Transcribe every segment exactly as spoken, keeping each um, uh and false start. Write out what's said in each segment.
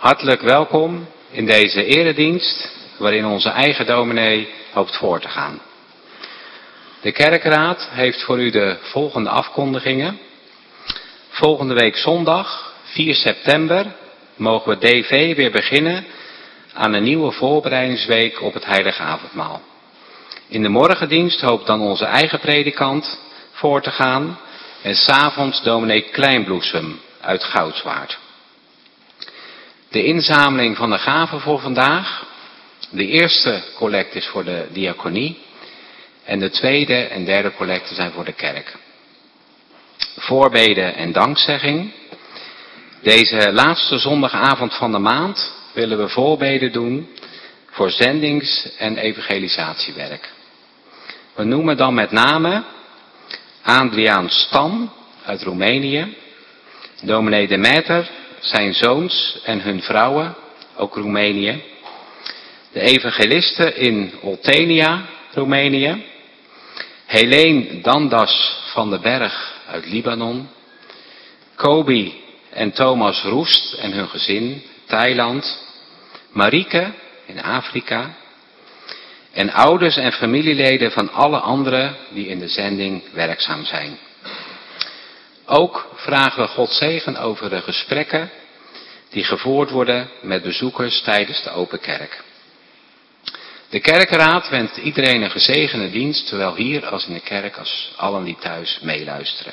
Hartelijk welkom in deze eredienst waarin onze eigen dominee hoopt voor te gaan. De kerkraad heeft voor u de volgende afkondigingen. Volgende week zondag, vier september, mogen we D V weer beginnen aan een nieuwe voorbereidingsweek op het Heilige Avondmaal. In de morgendienst hoopt dan onze eigen predikant voor te gaan en 's avonds dominee Kleinbloesem uit Goudswaard. De inzameling van de gaven voor vandaag. De eerste collecte is voor de diaconie en de tweede en derde collecte zijn voor de kerk. Voorbeden en dankzegging. Deze laatste zondagavond van de maand willen we voorbeden doen voor zendings- en evangelisatiewerk. We noemen dan met name Adriaan Stam uit Roemenië, dominee Demeter, zijn zoons en hun vrouwen, ook Roemenië, de evangelisten in Oltenia, Roemenië, Helene Dandas van den Berg uit Libanon, Kobi en Thomas Roest en hun gezin, Thailand, Marieke in Afrika en ouders en familieleden van alle anderen die in de zending werkzaam zijn. Ook vragen we God zegen over de gesprekken die gevoerd worden met bezoekers tijdens de open kerk. De kerkraad wenst iedereen een gezegende dienst, zowel hier als in de kerk als allen die thuis meeluisteren.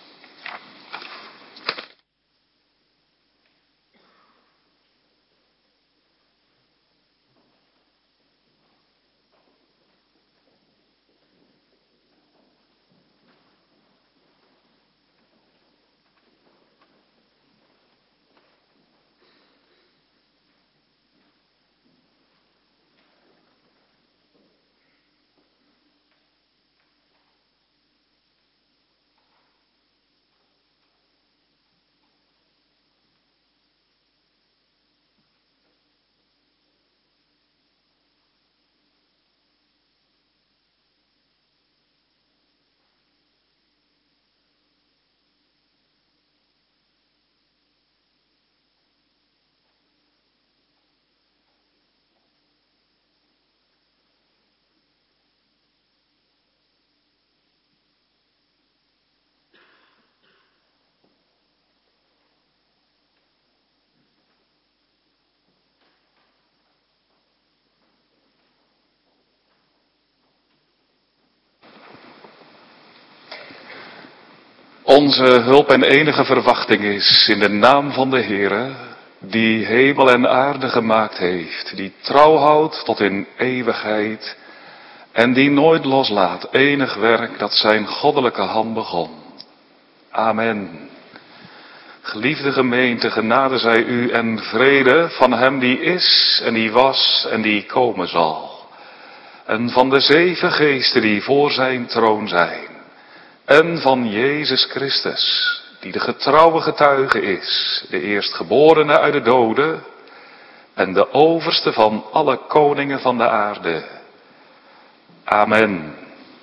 Onze hulp en enige verwachting is in de naam van de Heere, die hemel en aarde gemaakt heeft, die trouw houdt tot in eeuwigheid en die nooit loslaat enig werk dat zijn goddelijke hand begon. Amen. Geliefde gemeente, genade zij u en vrede van hem die is en die was en die komen zal. En van de zeven geesten die voor zijn troon zijn. En van Jezus Christus, die de getrouwe getuige is, de eerstgeborene uit de doden en de overste van alle koningen van de aarde. Amen.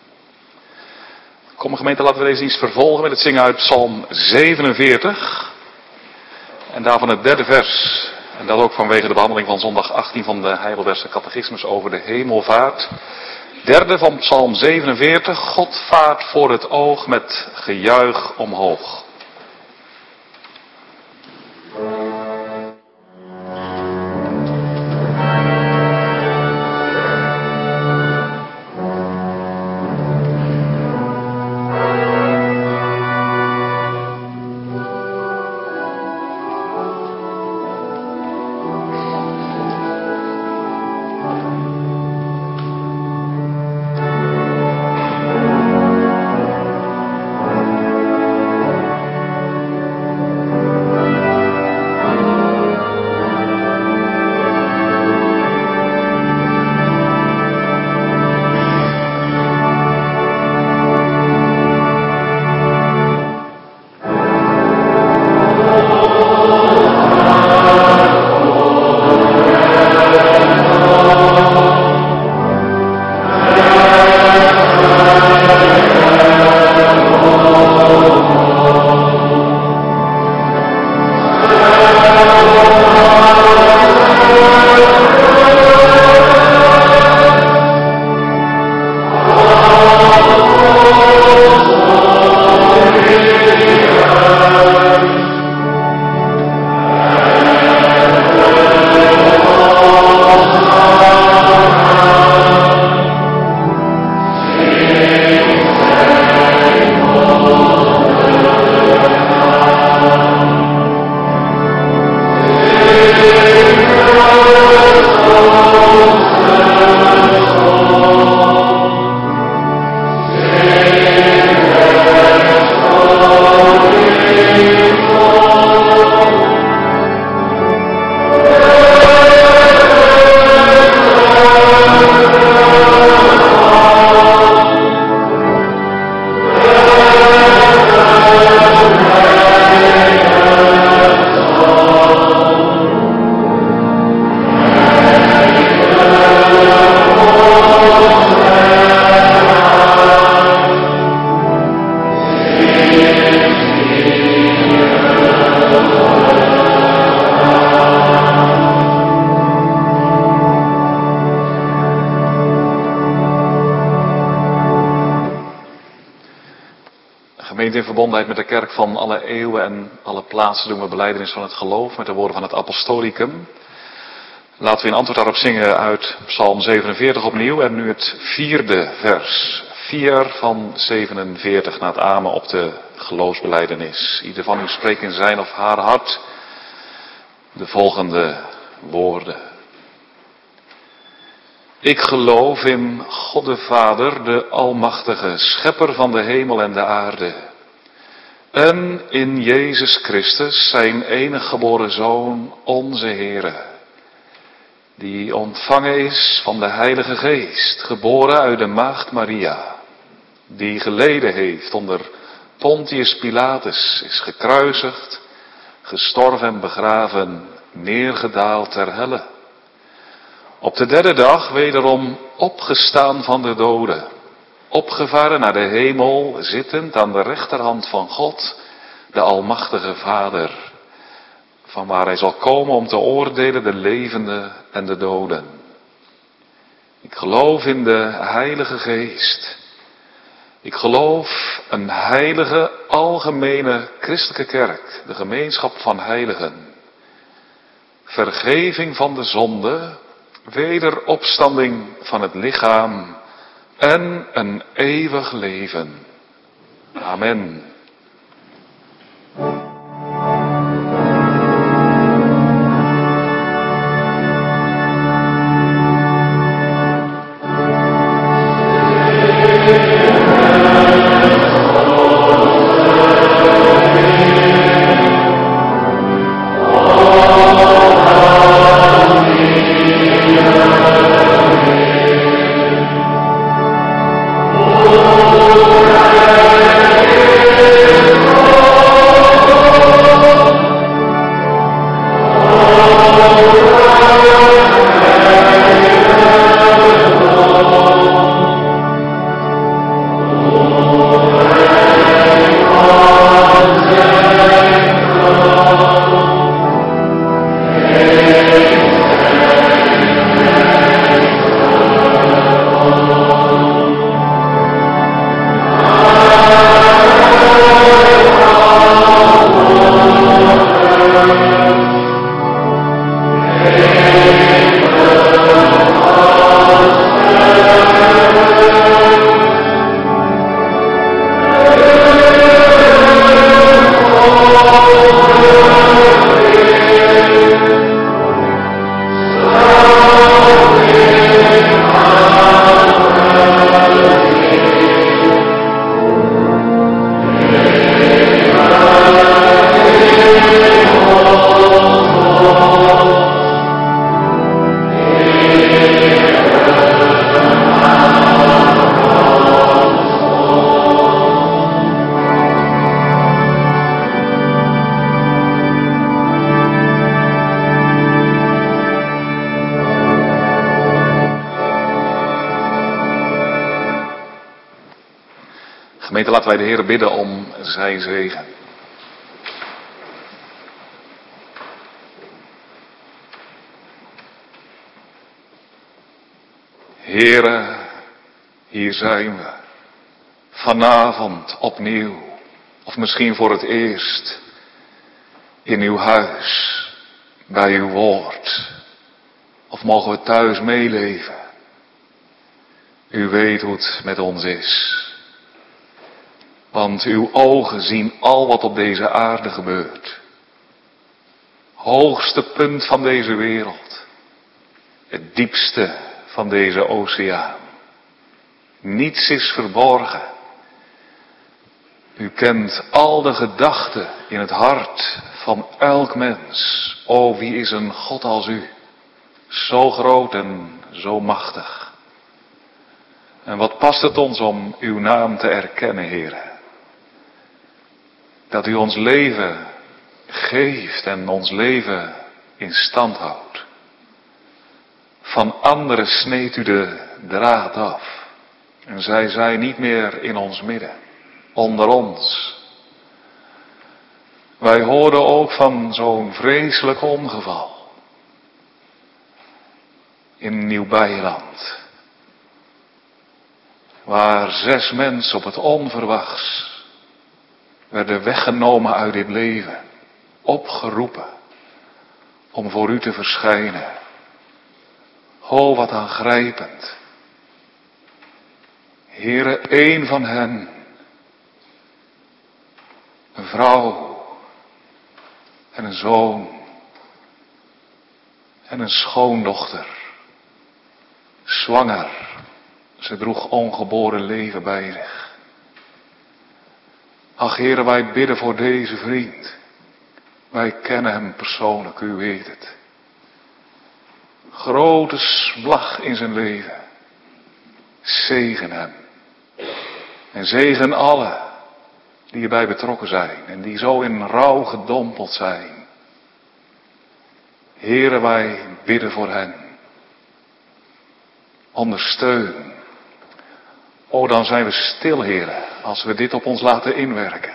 Kom gemeente, laten we deze dienst vervolgen met het zingen uit Psalm zevenenveertig. En daarvan het derde vers. En dat ook vanwege de behandeling van zondag achttien van de Heidelbergse catechismus over de hemelvaart. Derde van Psalm zevenenveertig, God vaart voor het oog met gejuich omhoog. Thank Gemeente, in verbondenheid met de kerk van alle eeuwen en alle plaatsen doen we belijdenis van het geloof met de woorden van het apostolicum. Laten we in antwoord daarop zingen uit Psalm zevenenveertig opnieuw en nu het vierde vers. vier van zevenenveertig na het amen op de geloofsbelijdenis. Ieder van u spreekt in zijn of haar hart de volgende woorden. Ik geloof in God de Vader, de Almachtige, Schepper van de hemel en de aarde. En in Jezus Christus, zijn enige geboren Zoon, onze Heere. Die ontvangen is van de Heilige Geest, geboren uit de Maagd Maria. Die geleden heeft onder Pontius Pilatus, is gekruisigd, gestorven en begraven, neergedaald ter helle. Op de derde dag wederom opgestaan van de doden, opgevaren naar de hemel, zittend aan de rechterhand van God, de Almachtige Vader, van waar hij zal komen om te oordelen de levenden en de doden. Ik geloof in de Heilige Geest. Ik geloof een heilige, algemene christelijke kerk, de gemeenschap van heiligen. Vergeving van de zonde, wederopstanding van het lichaam en een eeuwig leven. Amen. Gemeente, laten wij de Heer bidden om zijn zegen. Heere, hier zijn we. Vanavond opnieuw, of misschien voor het eerst, in uw huis, bij uw woord. Of mogen we thuis meeleven? U weet hoe het met ons is. Want uw ogen zien al wat op deze aarde gebeurt. Hoogste punt van deze wereld. Het diepste van deze oceaan. Niets is verborgen. U kent al de gedachten in het hart van elk mens. O, wie is een God als u? Zo groot en zo machtig. En wat past het ons om uw naam te erkennen, Heere? Dat u ons leven geeft en ons leven in stand houdt. Van anderen sneedt u de draad af. En zij zijn niet meer in ons midden, onder ons. Wij hoorden ook van zo'n vreselijk ongeval. In Nieuw-Beierland. Waar zes mensen op het onverwachts werden weggenomen uit dit leven, opgeroepen om voor u te verschijnen. O, wat aangrijpend. Heere, één van hen, een vrouw en een zoon en een schoondochter, zwanger, ze droeg ongeboren leven bij zich. Ach, Heere, wij bidden voor deze vriend. Wij kennen hem persoonlijk, u weet het. Grote slag in zijn leven. Zegen hem. En zegen alle die erbij betrokken zijn en die zo in rouw gedompeld zijn. Heere, wij bidden voor hen. Ondersteun. O, dan zijn we stil, Heere, als we dit op ons laten inwerken.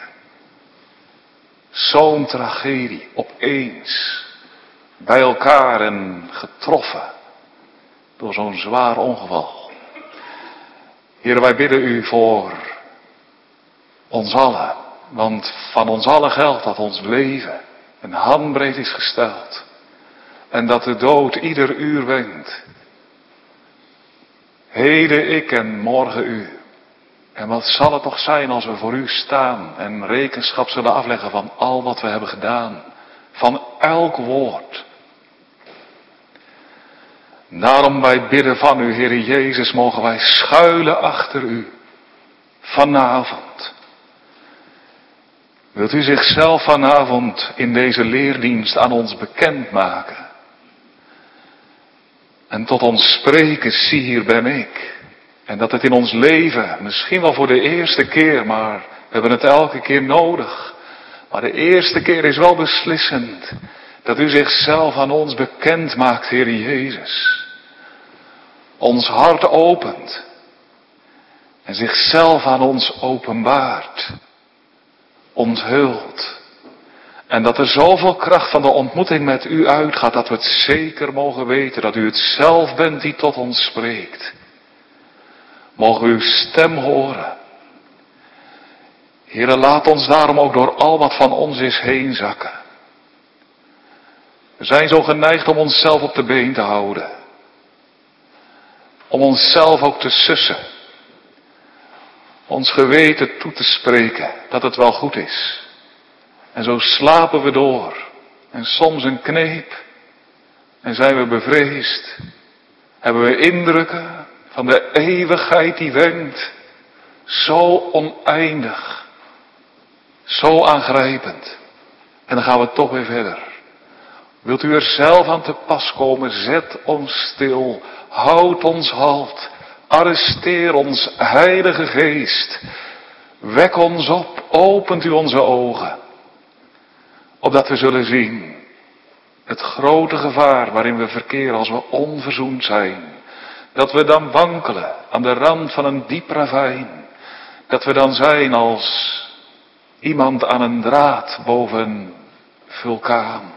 Zo'n tragedie, opeens, bij elkaar en getroffen door zo'n zwaar ongeval. Heere, wij bidden u voor ons allen, want van ons allen geldt dat ons leven een handbreed is gesteld en dat de dood ieder uur wenkt. Heden ik en morgen u. En wat zal het toch zijn als we voor u staan en rekenschap zullen afleggen van al wat we hebben gedaan. Van elk woord. Daarom wij bidden van u, Heere Jezus, mogen wij schuilen achter u. Vanavond. Wilt u zichzelf vanavond in deze leerdienst aan ons bekendmaken? En tot ons spreken, zie hier ben ik. En dat het in ons leven, misschien wel voor de eerste keer, maar we hebben het elke keer nodig. Maar de eerste keer is wel beslissend. Dat u zichzelf aan ons bekend maakt, Heer Jezus. Ons hart opent. En zichzelf aan ons openbaart. Onthult. En dat er zoveel kracht van de ontmoeting met u uitgaat, dat we het zeker mogen weten, dat u het zelf bent die tot ons spreekt. Mogen we uw stem horen. Heere, laat ons daarom ook door al wat van ons is heen zakken. We zijn zo geneigd om onszelf op de been te houden. Om onszelf ook te sussen. Ons geweten toe te spreken dat het wel goed is. En zo slapen we door. En soms een kneep. En zijn we bevreesd. Hebben we indrukken van de eeuwigheid die wenkt. Zo oneindig. Zo aangrijpend. En dan gaan we toch weer verder. Wilt u er zelf aan te pas komen? Zet ons stil. Houd ons halt. Arresteer ons, Heilige Geest. Wek ons op. Opent u onze ogen. Opdat we zullen zien het grote gevaar waarin we verkeren als we onverzoend zijn. Dat we dan wankelen aan de rand van een diep ravijn. Dat we dan zijn als iemand aan een draad boven een vulkaan.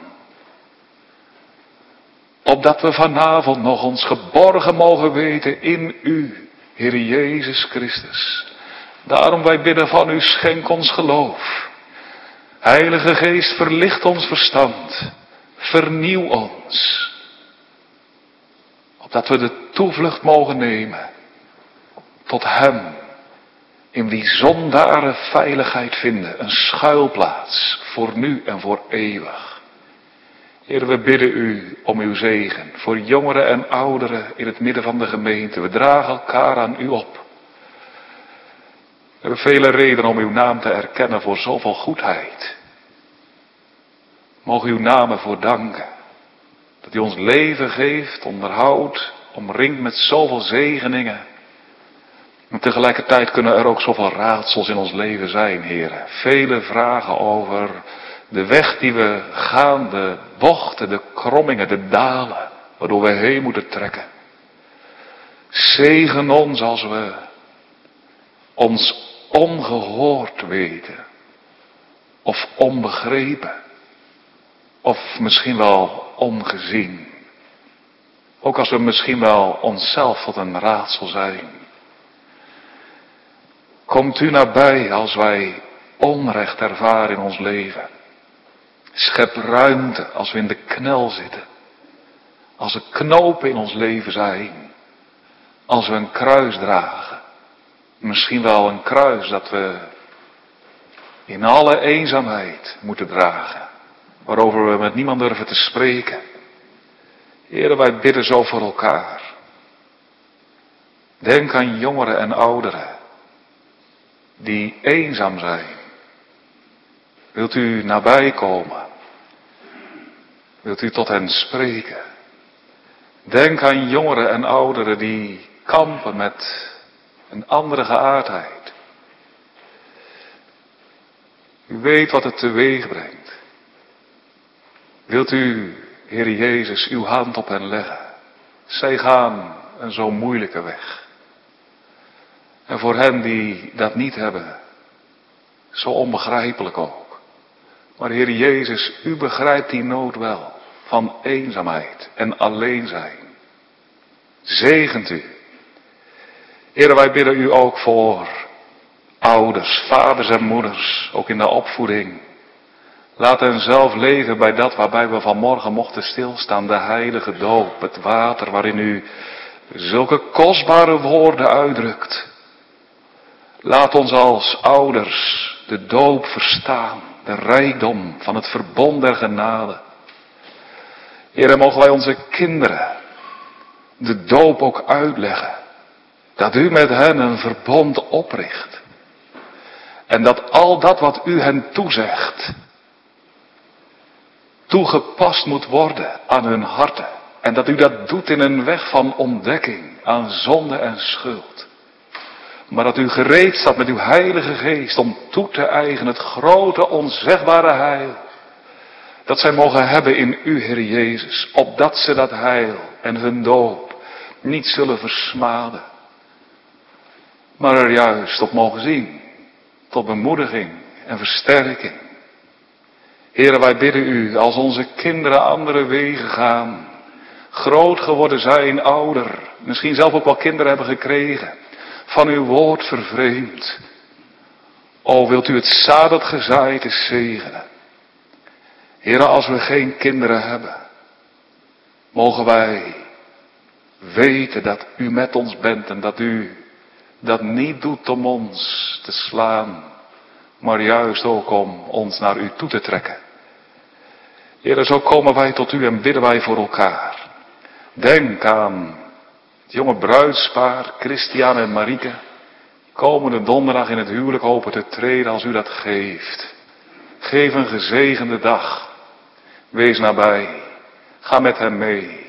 Opdat we vanavond nog ons geborgen mogen weten in u, Heer Jezus Christus. Daarom wij bidden van u, schenk ons geloof. Heilige Geest, verlicht ons verstand. Vernieuw ons. Opdat we de toevlucht mogen nemen tot hem, in wie zondaren veiligheid vinden, een schuilplaats voor nu en voor eeuwig. Heer, we bidden u om uw zegen voor jongeren en ouderen in het midden van de gemeente. We dragen elkaar aan u op. We hebben vele redenen om uw naam te erkennen voor zoveel goedheid. Mogen uw naam ervoor danken. Dat u ons leven geeft, onderhoudt, omringt met zoveel zegeningen. En tegelijkertijd kunnen er ook zoveel raadsels in ons leven zijn, heren. Vele vragen over de weg die we gaan, de bochten, de krommingen, de dalen, waardoor we heen moeten trekken. Zegen ons als we ons ongehoord weten. Of onbegrepen. Of misschien wel ongezien. Ook als we misschien wel onszelf tot een raadsel zijn. Komt u nabij als wij onrecht ervaren in ons leven. Schep ruimte als we in de knel zitten. Als er knopen in ons leven zijn. Als we een kruis dragen. Misschien wel een kruis dat we in alle eenzaamheid moeten dragen. Waarover we met niemand durven te spreken. Heere, wij bidden zo voor elkaar. Denk aan jongeren en ouderen. Die eenzaam zijn. Wilt u nabij komen? Wilt u tot hen spreken? Denk aan jongeren en ouderen die kampen met een andere geaardheid. U weet wat het teweeg brengt. Wilt u, Heer Jezus, uw hand op hen leggen? Zij gaan een zo moeilijke weg. En voor hen die dat niet hebben, zo onbegrijpelijk ook. Maar Heer Jezus, u begrijpt die nood wel, van eenzaamheid en alleen zijn. Zegent u. Heer, wij bidden u ook voor ouders, vaders en moeders, ook in de opvoeding. Laat hen zelf leven bij dat waarbij we vanmorgen mochten stilstaan, de heilige doop, het water waarin u zulke kostbare woorden uitdrukt. Laat ons als ouders de doop verstaan, de rijkdom van het verbond der genade. Heer, mogen wij onze kinderen de doop ook uitleggen, dat u met hen een verbond opricht. En dat al dat wat u hen toezegt, toegepast moet worden aan hun harten. En dat u dat doet in een weg van ontdekking aan zonde en schuld. Maar dat u gereed staat met uw heilige geest om toe te eigenen het grote onzegbare heil. Dat zij mogen hebben in u, Heer Jezus. Opdat ze dat heil en hun doop niet zullen versmaden. Maar er juist op mogen zien. Tot bemoediging en versterking. Heere, wij bidden u, als onze kinderen andere wegen gaan, groot geworden zijn, ouder, misschien zelf ook wel kinderen hebben gekregen, van uw woord vervreemd. O, wilt u het zaad dat gezaaid is zegenen. Heere, als we geen kinderen hebben, mogen wij weten dat u met ons bent en dat u dat niet doet om ons te slaan, maar juist ook om ons naar u toe te trekken. Heere, zo komen wij tot u en bidden wij voor elkaar. Denk aan het jonge bruidspaar, Christian en Marieke, komende donderdag in het huwelijk hopen te treden als u dat geeft. Geef een gezegende dag. Wees nabij. Ga met hem mee.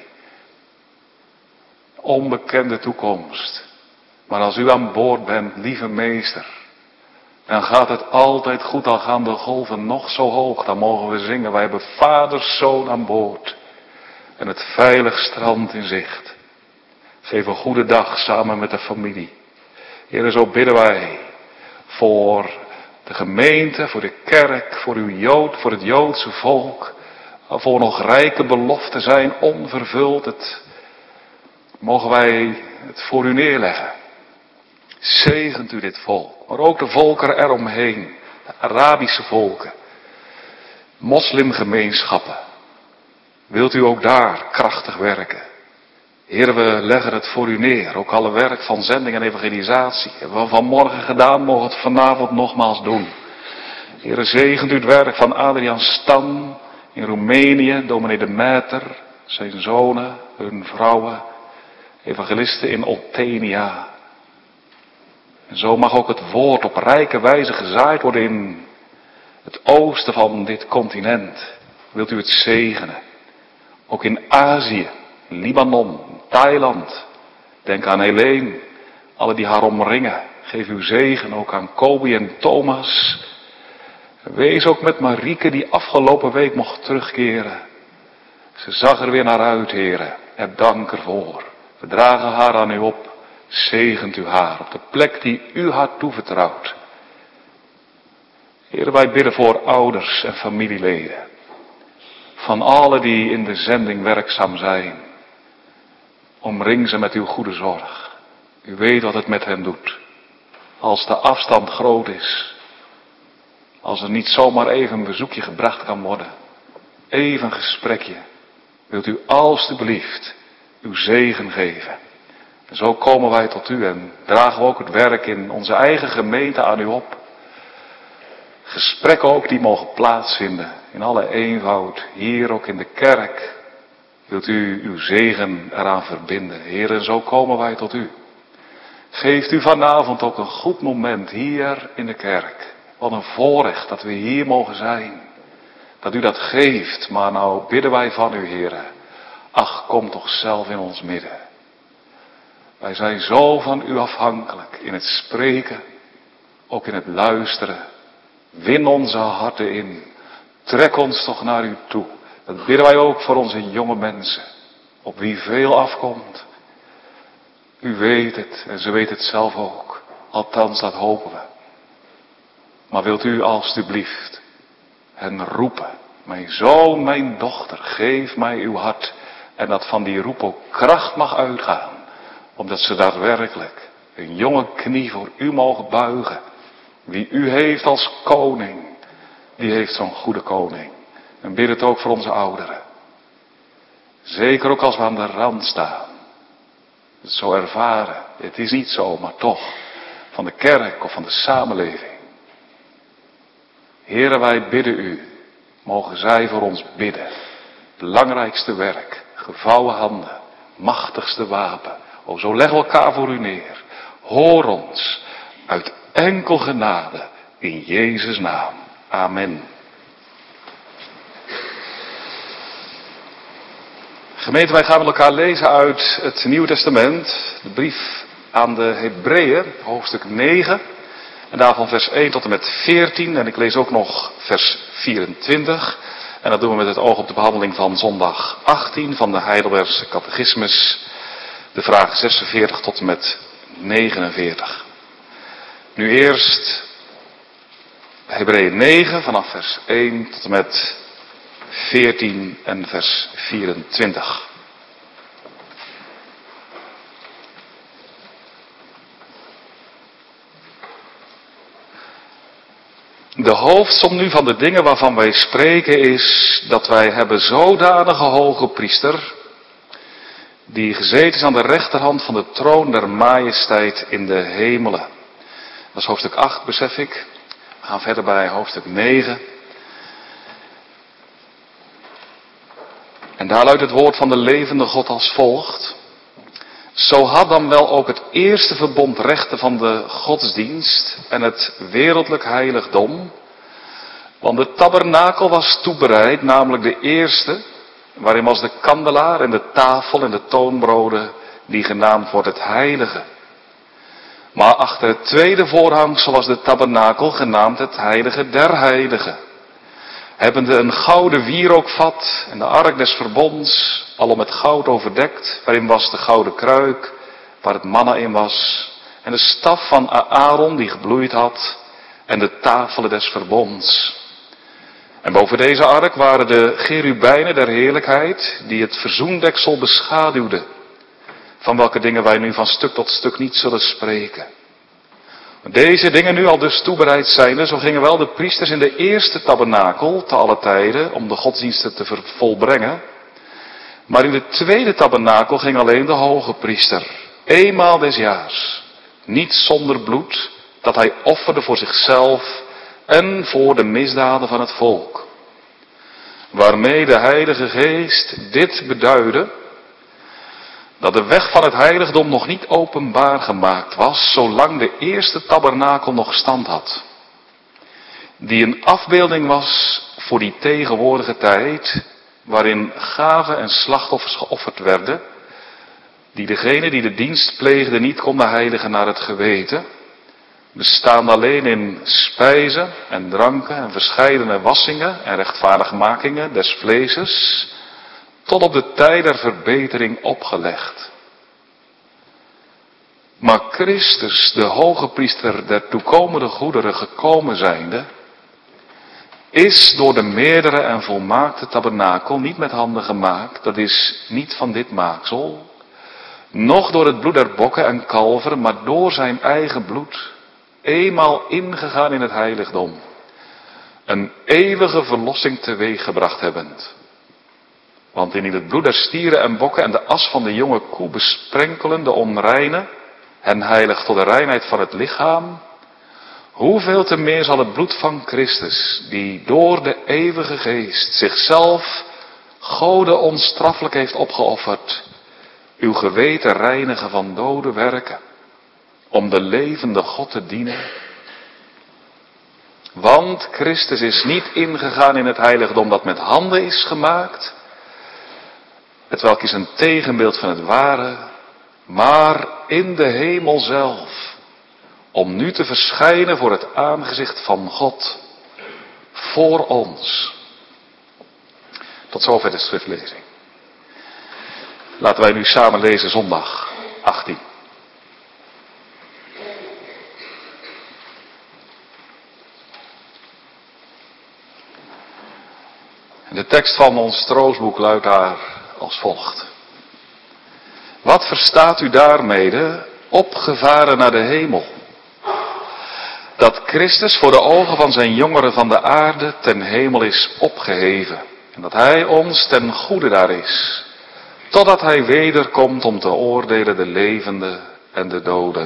Onbekende toekomst. Maar als u aan boord bent, lieve meester, dan gaat het altijd goed, al gaan de golven nog zo hoog. Dan mogen we zingen, wij hebben vaders zoon aan boord. En het veilig strand in zicht. Geef een goede dag samen met de familie. Heer, zo bidden wij voor de gemeente, voor de kerk, voor uw Jood, voor het Joodse volk. Voor nog rijke beloften zijn onvervuld. Het, mogen wij het voor u neerleggen. Zegent u dit volk, maar ook de volkeren eromheen, de Arabische volken, moslimgemeenschappen. Wilt u ook daar krachtig werken? Heer, we leggen het voor u neer, ook alle werk van zending en evangelisatie. Hebben we vanmorgen gedaan, mogen het vanavond nogmaals doen. Heer, zegent u het werk van Adriaan Stam in Roemenië, dominee de Meter, zijn zonen, hun vrouwen, evangelisten in Oltenia. En zo mag ook het woord op rijke wijze gezaaid worden in het oosten van dit continent. Wilt u het zegenen? Ook in Azië, Libanon, Thailand. Denk aan Helene, alle die haar omringen. Geef uw zegen ook aan Kobi en Thomas. Wees ook met Marieke die afgelopen week mocht terugkeren. Ze zag er weer naar uit, heren. Heb dank ervoor. We dragen haar aan u op. Zegent u haar op de plek die u haar toevertrouwt. Heer, wij bidden voor ouders en familieleden. Van allen die in de zending werkzaam zijn. Omring ze met uw goede zorg. U weet wat het met hen doet. Als de afstand groot is. Als er niet zomaar even een bezoekje gebracht kan worden. Even een gesprekje. Wilt u alstublieft uw zegen geven. En zo komen wij tot u en dragen we ook het werk in onze eigen gemeente aan u op. Gesprekken ook die mogen plaatsvinden in alle eenvoud. Hier ook in de kerk. Wilt u uw zegen eraan verbinden. Heer, en zo komen wij tot u. Geeft u vanavond ook een goed moment hier in de kerk. Wat een voorrecht dat we hier mogen zijn. Dat u dat geeft, maar nou bidden wij van u, Heer. Ach, kom toch zelf in ons midden. Wij zijn zo van u afhankelijk in het spreken, ook in het luisteren. Win onze harten in. Trek ons toch naar u toe. Dat bidden wij ook voor onze jonge mensen, op wie veel afkomt. U weet het en ze weet het zelf ook. Althans, dat hopen we. Maar wilt u alstublieft hen roepen. Mijn zoon, mijn dochter, geef mij uw hart. En dat van die roep ook kracht mag uitgaan. Omdat ze daadwerkelijk een jonge knie voor u mogen buigen. Wie u heeft als koning, die heeft zo'n goede koning. En bid het ook voor onze ouderen. Zeker ook als we aan de rand staan. Het zo ervaren. Het is niet zo, maar toch. Van de kerk of van de samenleving. Heren, wij bidden u. Mogen zij voor ons bidden. Belangrijkste werk. Gevouwen handen. Machtigste wapen. O, zo leggen we elkaar voor u neer. Hoor ons. Uit enkel genade. In Jezus' naam. Amen. Gemeente, wij gaan met elkaar lezen uit het Nieuwe Testament. De brief aan de Hebreeën, hoofdstuk negen. En daarvan vers één tot en met veertien. En ik lees ook nog vers vierentwintig. En dat doen we met het oog op de behandeling van zondag achttien van de Heidelbergse Catechismus. De vraag zesenveertig tot en met negenenveertig. Nu eerst Hebreeën negen vanaf vers één tot en met veertien en vers vierentwintig. De hoofdsom nu van de dingen waarvan wij spreken is dat wij hebben zodanige hoge priester, die gezeten is aan de rechterhand van de troon der majesteit in de hemelen. Dat is hoofdstuk acht, besef ik. We gaan verder bij hoofdstuk negen. En daar luidt het woord van de levende God als volgt. Zo had dan wel ook het eerste verbond rechten van de godsdienst en het wereldlijk heiligdom. Want de tabernakel was toebereid, namelijk de eerste, waarin was de kandelaar en de tafel en de toonbroden, die genaamd wordt het heilige. Maar achter het tweede voorhangsel was de tabernakel genaamd het heilige der heiligen. Hebbende een gouden wierookvat en de ark des verbonds, alom met goud overdekt, waarin was de gouden kruik, waar het manna in was, en de staf van Aaron die gebloeid had, en de tafelen des verbonds. En boven deze ark waren de cherubijnen der heerlijkheid, die het verzoendeksel beschaduwden, van welke dingen wij nu van stuk tot stuk niet zullen spreken. Deze dingen nu al dus toebereid zijnde, zo gingen wel de priesters in de eerste tabernakel te alle tijden om de godsdiensten te volbrengen. Maar in de tweede tabernakel ging alleen de hoge priester, eenmaal des jaars, niet zonder bloed, dat hij offerde voor zichzelf en voor de misdaden van het volk. Waarmee de Heilige Geest dit beduidde, dat de weg van het heiligdom nog niet openbaar gemaakt was, zolang de eerste tabernakel nog stand had. Die een afbeelding was voor die tegenwoordige tijd, waarin gaven en slachtoffers geofferd werden, die degene die de dienst pleegde niet konden heiligen naar het geweten, bestaande alleen in spijzen en dranken en verscheidene wassingen en rechtvaardigmakingen des vleeses, tot op de tijd der verbetering opgelegd. Maar Christus, de hoge priester der toekomende goederen gekomen zijnde, is door de meerdere en volmaakte tabernakel niet met handen gemaakt, dat is niet van dit maaksel, noch door het bloed der bokken en kalveren, maar door zijn eigen bloed, eenmaal ingegaan in het heiligdom, een eeuwige verlossing teweeggebracht hebbend. Want indien het bloed der stieren en bokken en de as van de jonge koe besprenkelen de onreine en heilig tot de reinheid van het lichaam, hoeveel te meer zal het bloed van Christus, die door de eeuwige geest zichzelf Gode onstraffelijk heeft opgeofferd, uw geweten reinigen van dode werken, om de levende God te dienen. Want Christus is niet ingegaan in het heiligdom dat met handen is gemaakt, hetwelk is een tegenbeeld van het ware, maar in de hemel zelf, om nu te verschijnen voor het aangezicht van God, voor ons. Tot zover de schriftlezing. Laten wij nu samen lezen zondag achttien. De tekst van ons troostboek luidt daar als volgt. Wat verstaat u daarmede, opgevaren naar de hemel? Dat Christus voor de ogen van zijn jongeren van de aarde ten hemel is opgeheven. En dat hij ons ten goede daar is. Totdat hij wederkomt om te oordelen de levenden en de doden.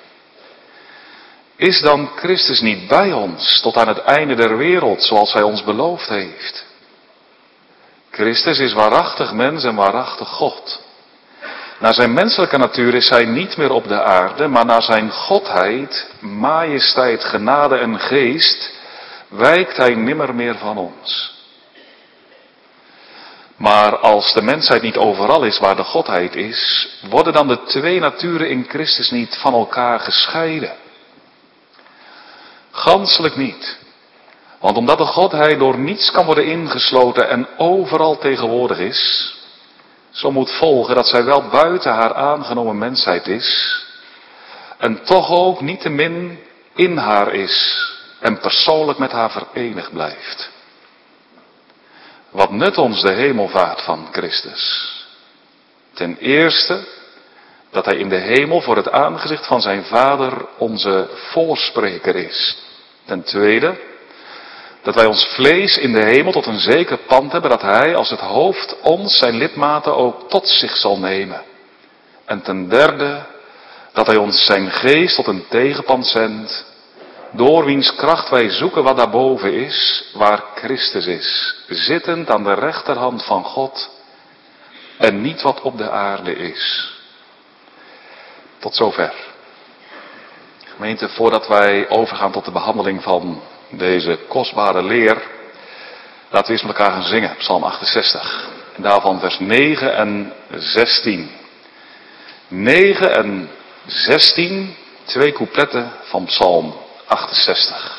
Is dan Christus niet bij ons tot aan het einde der wereld, zoals hij ons beloofd heeft? Christus is waarachtig mens en waarachtig God. Naar zijn menselijke natuur is hij niet meer op de aarde, maar naar zijn godheid, majesteit, genade en geest wijkt hij nimmer meer van ons. Maar als de mensheid niet overal is waar de godheid is, worden dan de twee naturen in Christus niet van elkaar gescheiden? Ganselijk niet. Want omdat de godheid door niets kan worden ingesloten en overal tegenwoordig is, zo moet volgen dat zij wel buiten haar aangenomen mensheid is, en toch ook niettemin in haar is en persoonlijk met haar verenigd blijft. Wat nut ons de hemelvaart van Christus? Ten eerste dat hij in de hemel voor het aangezicht van zijn Vader onze voorspreker is. Ten tweede dat wij ons vlees in de hemel tot een zeker pand hebben dat hij als het hoofd ons zijn lidmaten ook tot zich zal nemen. En ten derde dat hij ons zijn geest tot een tegenpand zendt, door wiens kracht wij zoeken wat daarboven is, waar Christus is, zittend aan de rechterhand van God en niet wat op de aarde is. Tot zover. Gemeente, voordat wij overgaan tot de behandeling van deze kostbare leer, laten we eens met elkaar gaan zingen, Psalm achtenzestig. En daarvan vers negen en zestien. negen en zestien, twee coupletten van Psalm achtenzestig.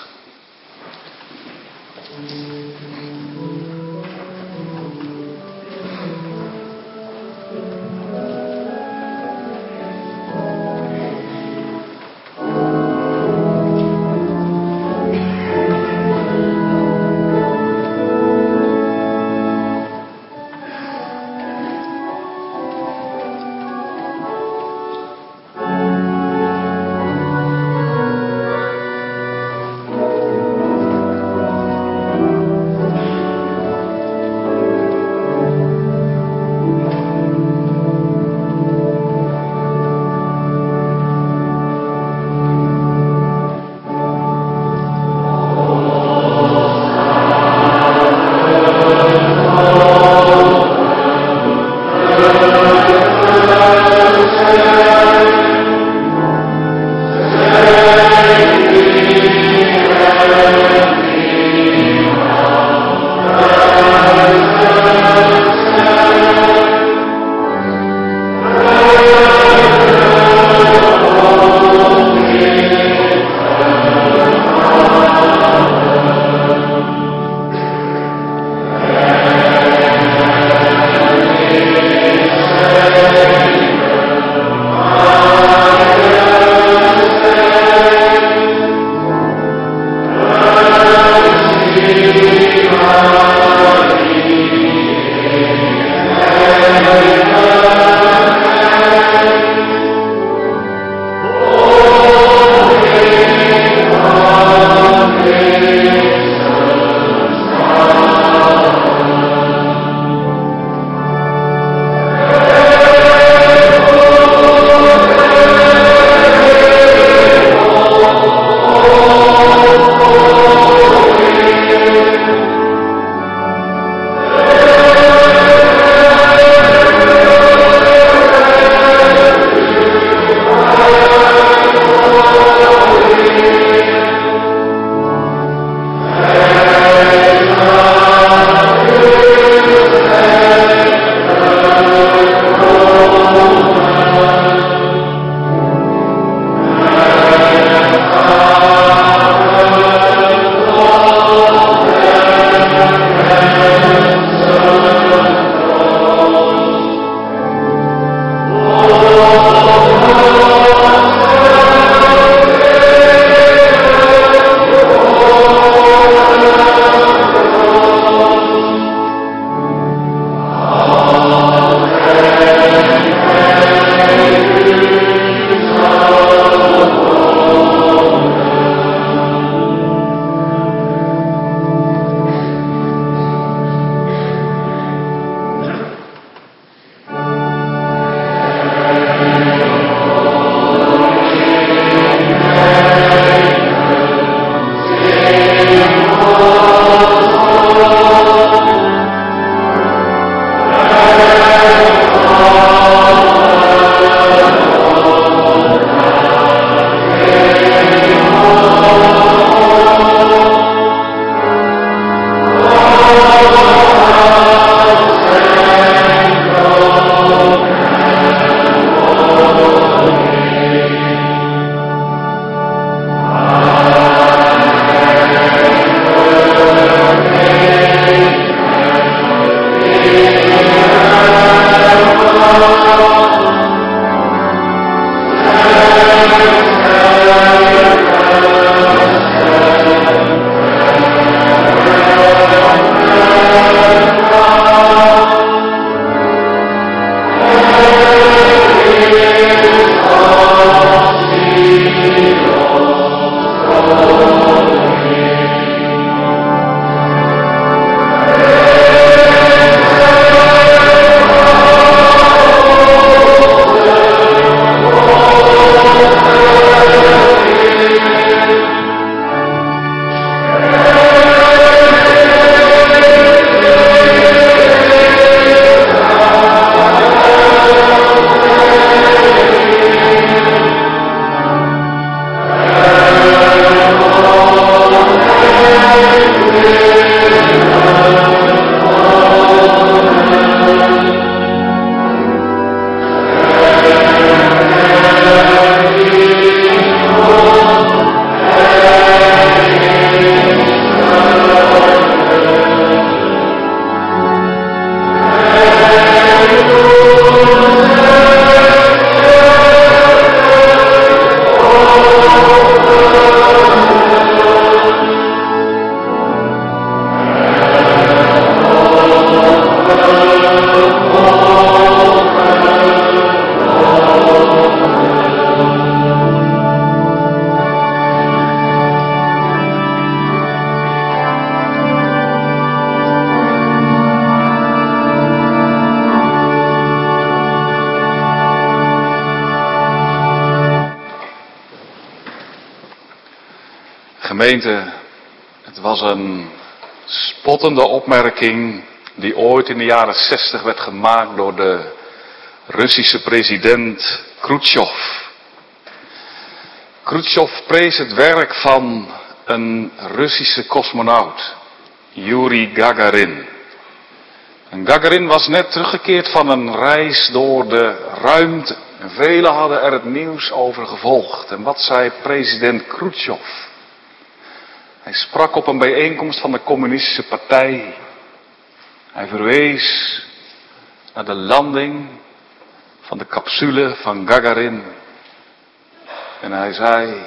Gemeente, het was een spottende opmerking die ooit in de jaren zestig werd gemaakt door de Russische president Khrushchev. Khrushchev prees het werk van een Russische cosmonaut, Yuri Gagarin. En Gagarin was net teruggekeerd van een reis door de ruimte. En velen hadden er het nieuws over gevolgd. En wat zei president Khrushchev? Hij sprak op een bijeenkomst van de communistische partij. Hij verwees naar de landing van de capsule van Gagarin. En hij zei,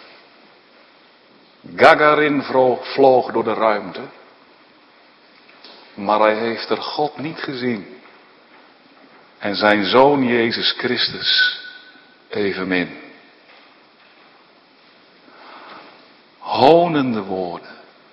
Gagarin vloog door de ruimte, maar hij heeft er God niet gezien. En zijn Zoon Jezus Christus evenmin. Honende woorden.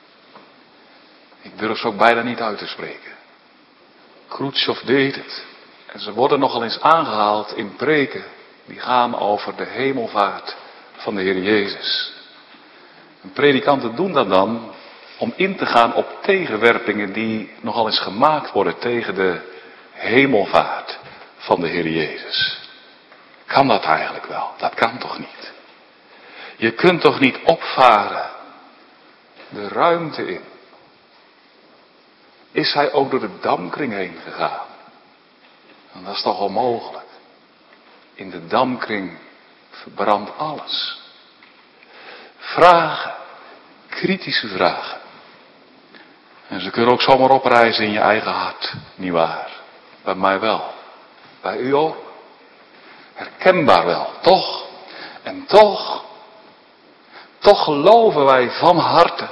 Ik durf ze ook bijna niet uit te spreken. Khrushchev deed het. En ze worden nogal eens aangehaald in preken die gaan over de hemelvaart van de Heer Jezus. En predikanten doen dat dan om in te gaan op tegenwerpingen die nogal eens gemaakt worden tegen de hemelvaart van de Heer Jezus. Kan dat eigenlijk wel? Dat kan toch niet? Je kunt toch niet opvaren de ruimte in? Is hij ook door de damkring heen gegaan? En dat is toch onmogelijk. In de damkring verbrandt alles. Vragen, kritische vragen. En ze kunnen ook zomaar oprijzen in je eigen hart, nietwaar? Bij mij wel. Bij u ook. Herkenbaar wel, toch? En toch, toch geloven wij van harte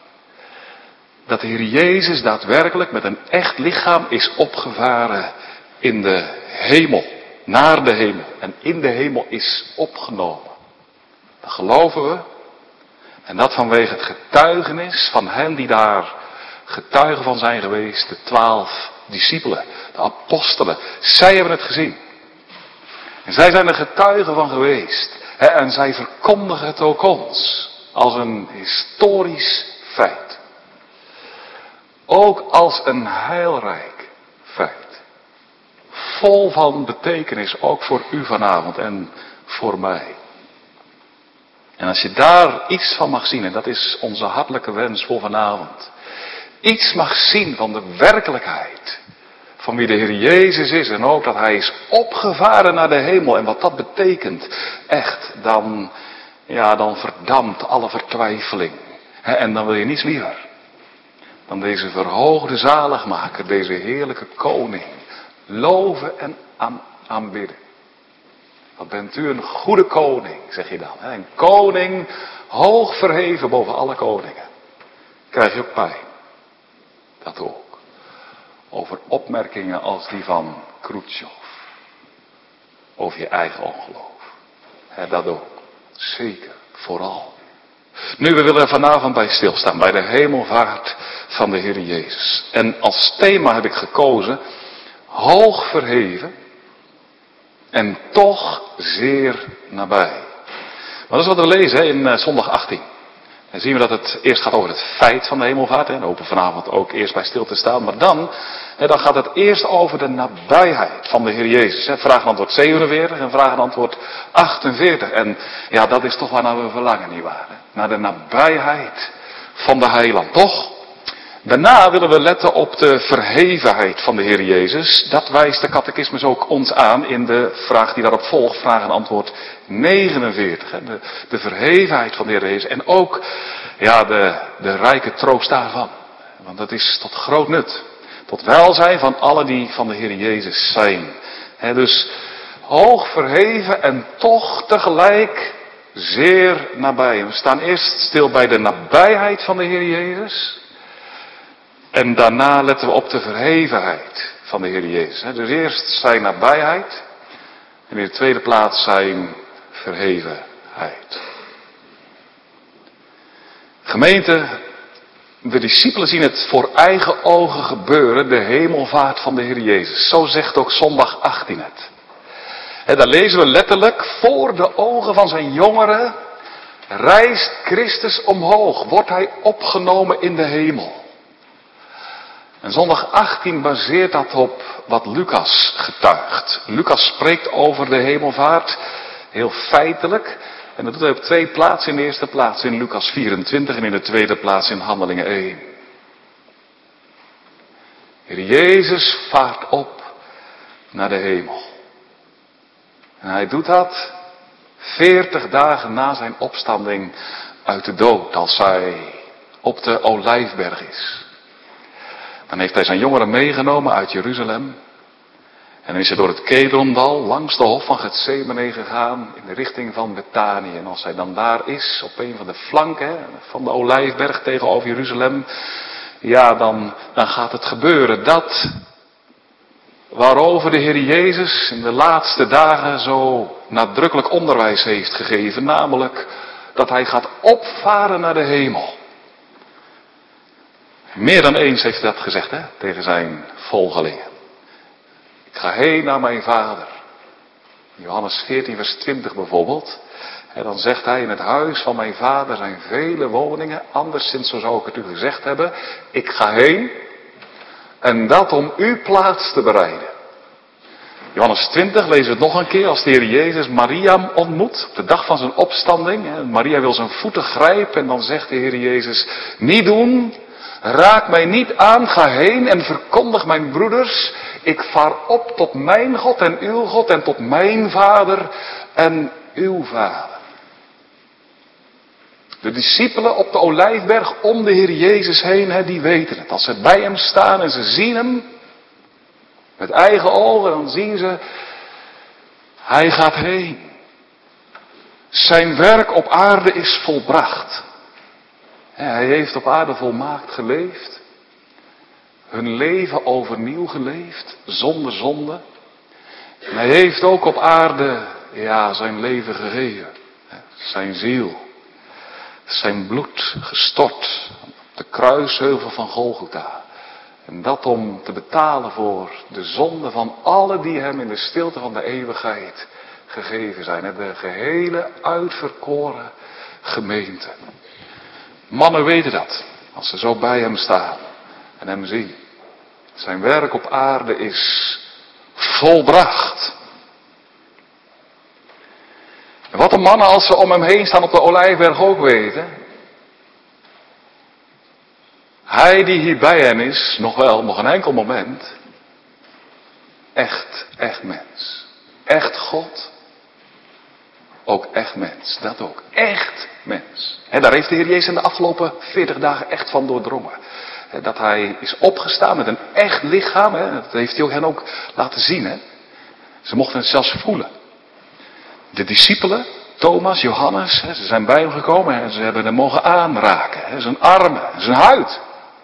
dat de Heer Jezus daadwerkelijk met een echt lichaam is opgevaren in de hemel, naar de hemel en in de hemel is opgenomen. Dat geloven we. En dat vanwege het getuigenis van hen die daar getuigen van zijn geweest, de twaalf discipelen, de apostelen. Zij hebben het gezien. En zij zijn er getuigen van geweest. En zij verkondigen het ook ons als een historisch feit. Ook als een heilrijk feit. Vol van betekenis, ook voor u vanavond en voor mij. En als je daar iets van mag zien, en dat is onze hartelijke wens voor vanavond. Iets mag zien van de werkelijkheid. Van wie de Heer Jezus is en ook dat hij is opgevaren naar de hemel. En wat dat betekent, echt, dan, ja, dan verdampt alle vertwijfeling. En dan wil je niets liever dan deze verhoogde zaligmaker, deze heerlijke koning, loven en aan, aanbidden. Wat bent u een goede koning, zeg je dan. Een koning hoog verheven boven alle koningen. Krijg je ook pijn. Dat ook. Over opmerkingen als die van Khrushchev. Over je eigen ongeloof. He, dat ook. Zeker. Vooral. Nu, we willen er vanavond bij stilstaan. Bij de hemelvaart van de Heer Jezus. En als thema heb ik gekozen. Hoog verheven. En toch zeer nabij. Maar dat is wat we lezen hè, in uh, zondag achttien. Dan zien we dat het eerst gaat over het feit van de hemelvaart. Hè. We hopen vanavond ook eerst bij stil te staan. Maar dan, hè, dan gaat het eerst over de nabijheid van de Heer Jezus. Hè. Vraag en antwoord zevenenveertig en vraag en antwoord achtenveertig. En ja, dat is toch waar we verlangen, nietwaar? Hè? Naar de nabijheid van de heiland. Toch? Daarna willen we letten op de verhevenheid van de Heer Jezus. Dat wijst de catechismus ook ons aan in de vraag die daarop volgt, vraag en antwoord negenenveertig. De, de verhevenheid van de Heer Jezus en ook ja, de, de rijke troost daarvan. Want dat is tot groot nut, tot welzijn van allen die van de Heer Jezus zijn. He, dus hoog verheven en toch tegelijk zeer nabij. We staan eerst stil bij de nabijheid van de Heer Jezus. En daarna letten we op de verhevenheid van de Heer Jezus. Dus eerst zijn nabijheid. En in de tweede plaats zijn verhevenheid. Gemeente, de discipelen zien het voor eigen ogen gebeuren. De hemelvaart van de Heer Jezus. Zo zegt ook zondag achttien het. En daar lezen we letterlijk voor de ogen van zijn jongeren. reist Christus omhoog, wordt hij opgenomen in de hemel. En zondag achttien baseert dat op wat Lucas getuigt. Lucas spreekt over de hemelvaart, heel feitelijk. En dat doet hij op twee plaatsen. In de eerste plaats in Lucas vierentwintig en in de tweede plaats in Handelingen één. Heer Jezus vaart op naar de hemel. En hij doet dat veertig dagen na zijn opstanding uit de dood, als hij op de Olijfberg is. Dan heeft hij zijn jongeren meegenomen uit Jeruzalem. En dan is hij door het Kedrondal langs de hof van Getsemane gegaan in de richting van Betanië. En als hij dan daar is, op een van de flanken van de Olijfberg tegenover Jeruzalem. Ja, dan, dan gaat het gebeuren. Dat waarover de Heer Jezus in de laatste dagen zo nadrukkelijk onderwijs heeft gegeven. Namelijk dat hij gaat opvaren naar de hemel. Meer dan eens heeft hij dat gezegd, hè, tegen zijn volgelingen. Ik ga heen naar mijn vader. Johannes veertien vers twintig bijvoorbeeld. En dan zegt hij, in het huis van mijn vader zijn vele woningen. Anderszins, zo zou ik het u gezegd hebben. Ik ga heen. En dat om u plaats te bereiden. Johannes twintig, lezen we het nog een keer. Als de Heer Jezus Maria ontmoet. Op de dag van zijn opstanding. En Maria wil zijn voeten grijpen. En dan zegt de Heer Jezus, niet doen. Raak mij niet aan, ga heen en verkondig mijn broeders. Ik vaar op tot mijn God en uw God en tot mijn vader en uw vader. De discipelen op de Olijfberg om de Heer Jezus heen, hè, die weten het. Als ze bij hem staan en ze zien hem, met eigen ogen, dan zien ze, hij gaat heen. Zijn werk op aarde is volbracht. Hij heeft op aarde volmaakt geleefd. Hun leven overnieuw geleefd, zonder zonde. En hij heeft ook op aarde, ja, zijn leven gegeven. Zijn ziel. Zijn bloed gestort op de kruisheuvel van Golgotha. En dat om te betalen voor de zonde van alle die hem in de stilte van de eeuwigheid gegeven zijn. De gehele uitverkoren gemeente. Mannen weten dat, als ze zo bij hem staan en hem zien. Zijn werk op aarde is volbracht. En wat de mannen als ze om hem heen staan op de Olijfberg ook weten. Hij die hier bij hen is, nog wel, nog een enkel moment. Echt, echt mens. Echt God. Ook echt mens, dat ook. Echt mens. He, daar heeft de Heer Jezus in de afgelopen veertig dagen echt van doordrongen. He, dat hij is opgestaan met een echt lichaam. He, dat heeft hij ook hen ook laten zien. He. Ze mochten het zelfs voelen. De discipelen, Thomas, Johannes, he, ze zijn bij hem gekomen en ze hebben hem mogen aanraken. He, zijn armen, zijn huid.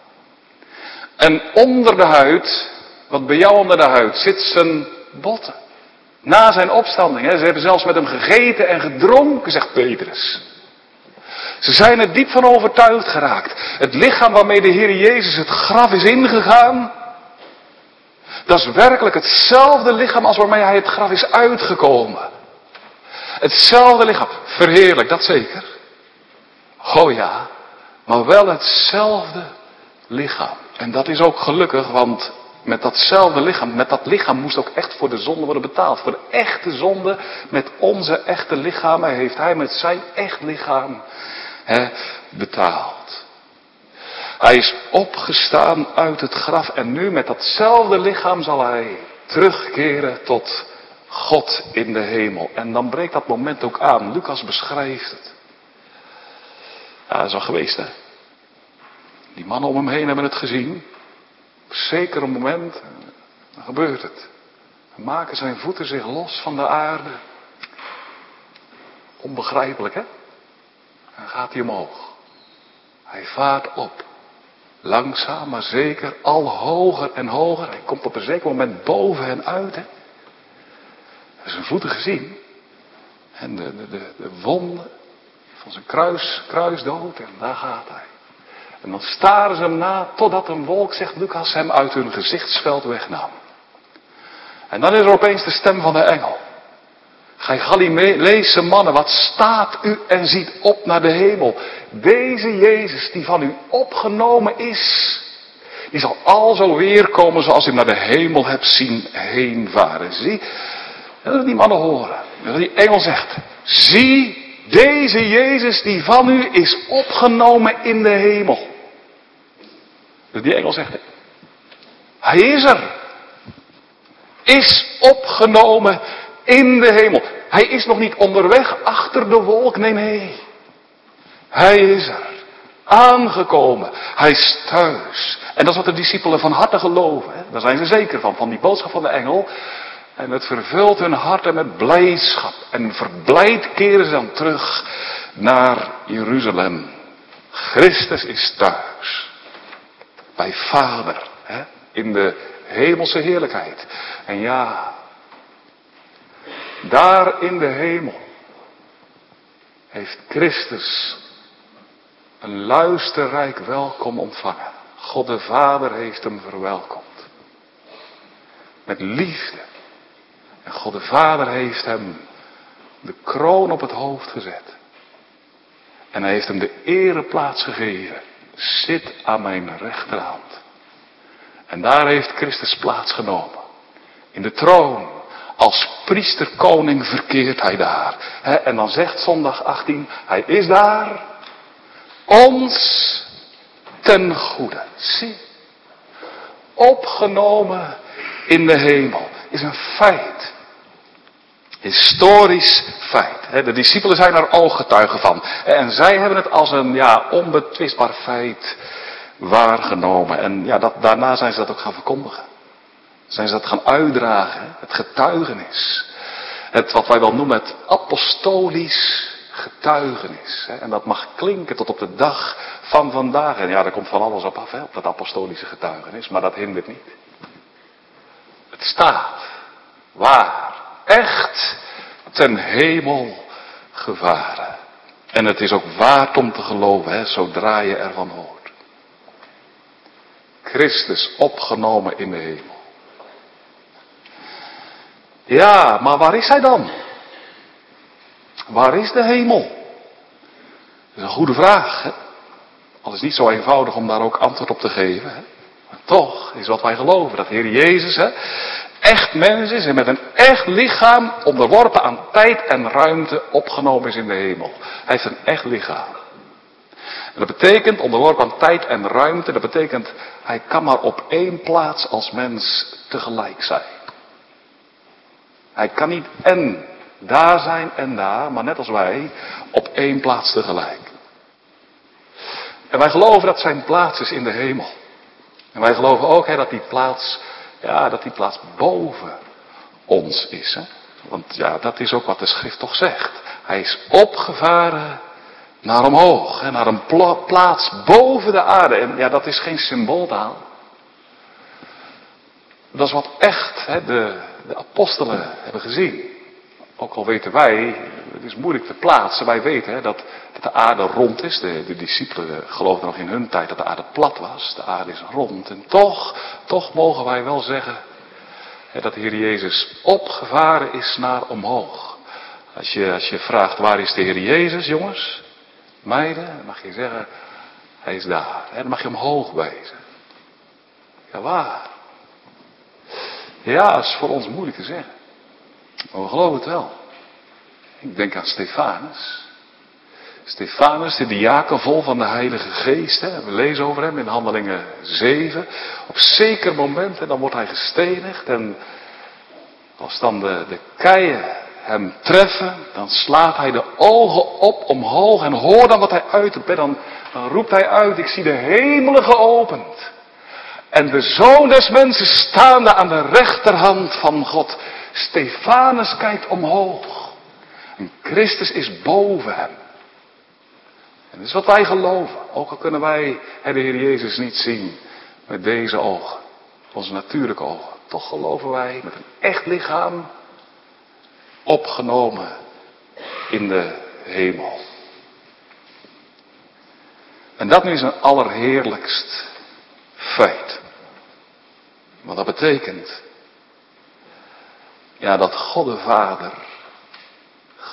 En onder de huid, wat bij jou onder de huid zit, zijn botten. Na zijn opstanding. Hè. Ze hebben zelfs met hem gegeten en gedronken, zegt Petrus. Ze zijn er diep van overtuigd geraakt. Het lichaam waarmee de Heer Jezus het graf is ingegaan. Dat is werkelijk hetzelfde lichaam als waarmee hij het graf is uitgekomen. Hetzelfde lichaam. Verheerlijk, dat zeker. Oh ja. Maar wel hetzelfde lichaam. En dat is ook gelukkig, want met datzelfde lichaam, met dat lichaam moest ook echt voor de zonde worden betaald. Voor de echte zonde, met onze echte lichamen, heeft hij met zijn echt lichaam he, betaald. Hij is opgestaan uit het graf en nu met datzelfde lichaam zal hij terugkeren tot God in de hemel. En dan breekt dat moment ook aan. Lucas beschrijft het. Ja, dat is al geweest, hè. Die mannen om hem heen hebben het gezien. Op zeker een moment, dan gebeurt het. Dan maken zijn voeten zich los van de aarde. Onbegrijpelijk, hè? Dan gaat hij omhoog. Hij vaart op. Langzaam, maar zeker, al hoger en hoger. Hij komt op een zeker moment boven hen uit, hè? Hij heeft zijn voeten gezien. En de, de, de, de wonden van zijn kruis, kruisdood. En daar gaat hij. En dan staren ze hem na totdat een wolk, zegt Lucas, hem uit hun gezichtsveld wegnam. En dan is er opeens de stem van de engel. Gij Galileese mannen, wat staat u en ziet op naar de hemel? Deze Jezus die van u opgenomen is, die zal al zo weerkomen zoals u naar de hemel hebt zien heenvaren. Zie, dat die mannen horen. Dat die engel zegt, zie, deze Jezus die van u is opgenomen in de hemel. Dus die engel zegt, hij is er. Is opgenomen in de hemel. Hij is nog niet onderweg achter de wolk, nee, nee. Hij is er. Aangekomen. Hij is thuis. En dat is wat de discipelen van harte geloven. Hè? Daar zijn ze zeker van, van die boodschap van de engel. En het vervult hun harten met blijdschap. En verblijd keren ze dan terug naar Jeruzalem. Christus is thuis. Bij Vader. Hè? In de hemelse heerlijkheid. En ja, daar in de hemel heeft Christus een luisterrijk welkom ontvangen. God de Vader heeft hem verwelkomd. Met liefde. En God de Vader heeft hem de kroon op het hoofd gezet. En hij heeft hem de ereplaats gegeven. Zit aan mijn rechterhand. En daar heeft Christus plaats genomen. In de troon. Als priesterkoning verkeert hij daar. He, en dan zegt zondag achttien. Hij is daar. Ons ten goede. Zie. Opgenomen in de hemel. Is een feit. Historisch feit. He, de discipelen zijn er ooggetuigen van. En zij hebben het als een ja, onbetwistbaar feit waargenomen. En ja, dat, daarna zijn ze dat ook gaan verkondigen. Zijn ze dat gaan uitdragen. Het getuigenis. Het wat wij wel noemen het apostolisch getuigenis. En dat mag klinken tot op de dag van vandaag. En ja, daar komt van alles op af, hè, op dat apostolische getuigenis. Maar dat hindert niet. Het staat waar, echt ten hemel gevaren. En het is ook waard om te geloven, hè, zodra je ervan hoort. Christus opgenomen in de hemel. Ja, maar waar is hij dan? Waar is de hemel? Dat is een goede vraag. Hè? Al is het niet zo eenvoudig om daar ook antwoord op te geven. Hè? Maar toch is wat wij geloven. Dat de Heer Jezus hè, echt mens is en met een echt lichaam onderworpen aan tijd en ruimte opgenomen is in de hemel. Hij heeft een echt lichaam. En dat betekent, onderworpen aan tijd en ruimte, dat betekent, hij kan maar op één plaats als mens tegelijk zijn. Hij kan niet en daar zijn en daar, maar net als wij, op één plaats tegelijk. En wij geloven dat zijn plaats is in de hemel. En wij geloven ook hè, dat die plaats, ja, dat die plaats boven ons is. Hè? Want ja, dat is ook wat de schrift toch zegt. Hij is opgevaren naar omhoog, hè, naar een pla- plaats boven de aarde. En ja, dat is geen symbooltaal. Dat is wat echt hè, de, de apostelen hebben gezien. Ook al weten wij, het is moeilijk te plaatsen, wij weten hè, dat, dat de aarde rond is. De, de discipelen geloofden nog in hun tijd dat de aarde plat was. De aarde is rond. En toch, toch mogen wij wel zeggen hè, dat de Heer Jezus opgevaren is naar omhoog. Als je, als je vraagt waar is de Heer Jezus, jongens, meiden, dan mag je zeggen, hij is daar. Hè, dan mag je omhoog wijzen. Ja, waar? Ja, dat is voor ons moeilijk te zeggen. Maar we geloven het wel. Ik denk aan Stefanus. Stefanus, de diaken vol van de Heilige Geest. Hè. We lezen over hem in Handelingen zeven. Op zeker moment, en dan wordt hij gestenigd. En als dan de, de keien hem treffen, dan slaat hij de ogen op omhoog. En hoor dan wat hij uitroept. Dan, dan roept hij uit, ik zie de hemelen geopend. En de Zoon des Mensen staande aan de rechterhand van God. Stefanus kijkt omhoog. En Christus is boven hem. En dat is wat wij geloven. Ook al kunnen wij de Heer Jezus niet zien met deze ogen. Onze natuurlijke ogen. Toch geloven wij met een echt lichaam opgenomen in de hemel. En dat nu is een allerheerlijkst feit. Want dat betekent ja, dat God de Vader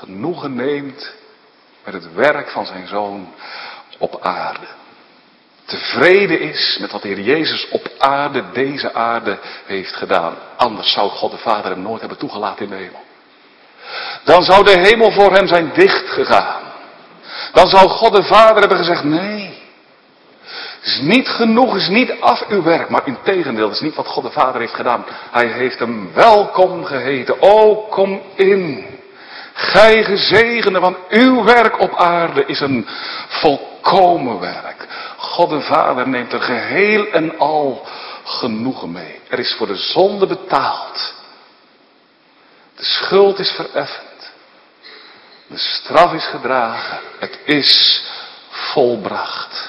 genoegen neemt met het werk van zijn Zoon op aarde. Tevreden is met wat de Heer Jezus op aarde, deze aarde, heeft gedaan. Anders zou God de Vader hem nooit hebben toegelaten in de hemel. Dan zou de hemel voor hem zijn dichtgegaan. Dan zou God de Vader hebben gezegd, nee. Het is niet genoeg, het is niet af uw werk. Maar integendeel, het is niet wat God de Vader heeft gedaan. Hij heeft hem welkom geheten. O, kom in. Gij gezegende, want uw werk op aarde is een volkomen werk. God de Vader neemt er geheel en al genoegen mee. Er is voor de zonde betaald. De schuld is vereffend. De straf is gedragen. Het is volbracht.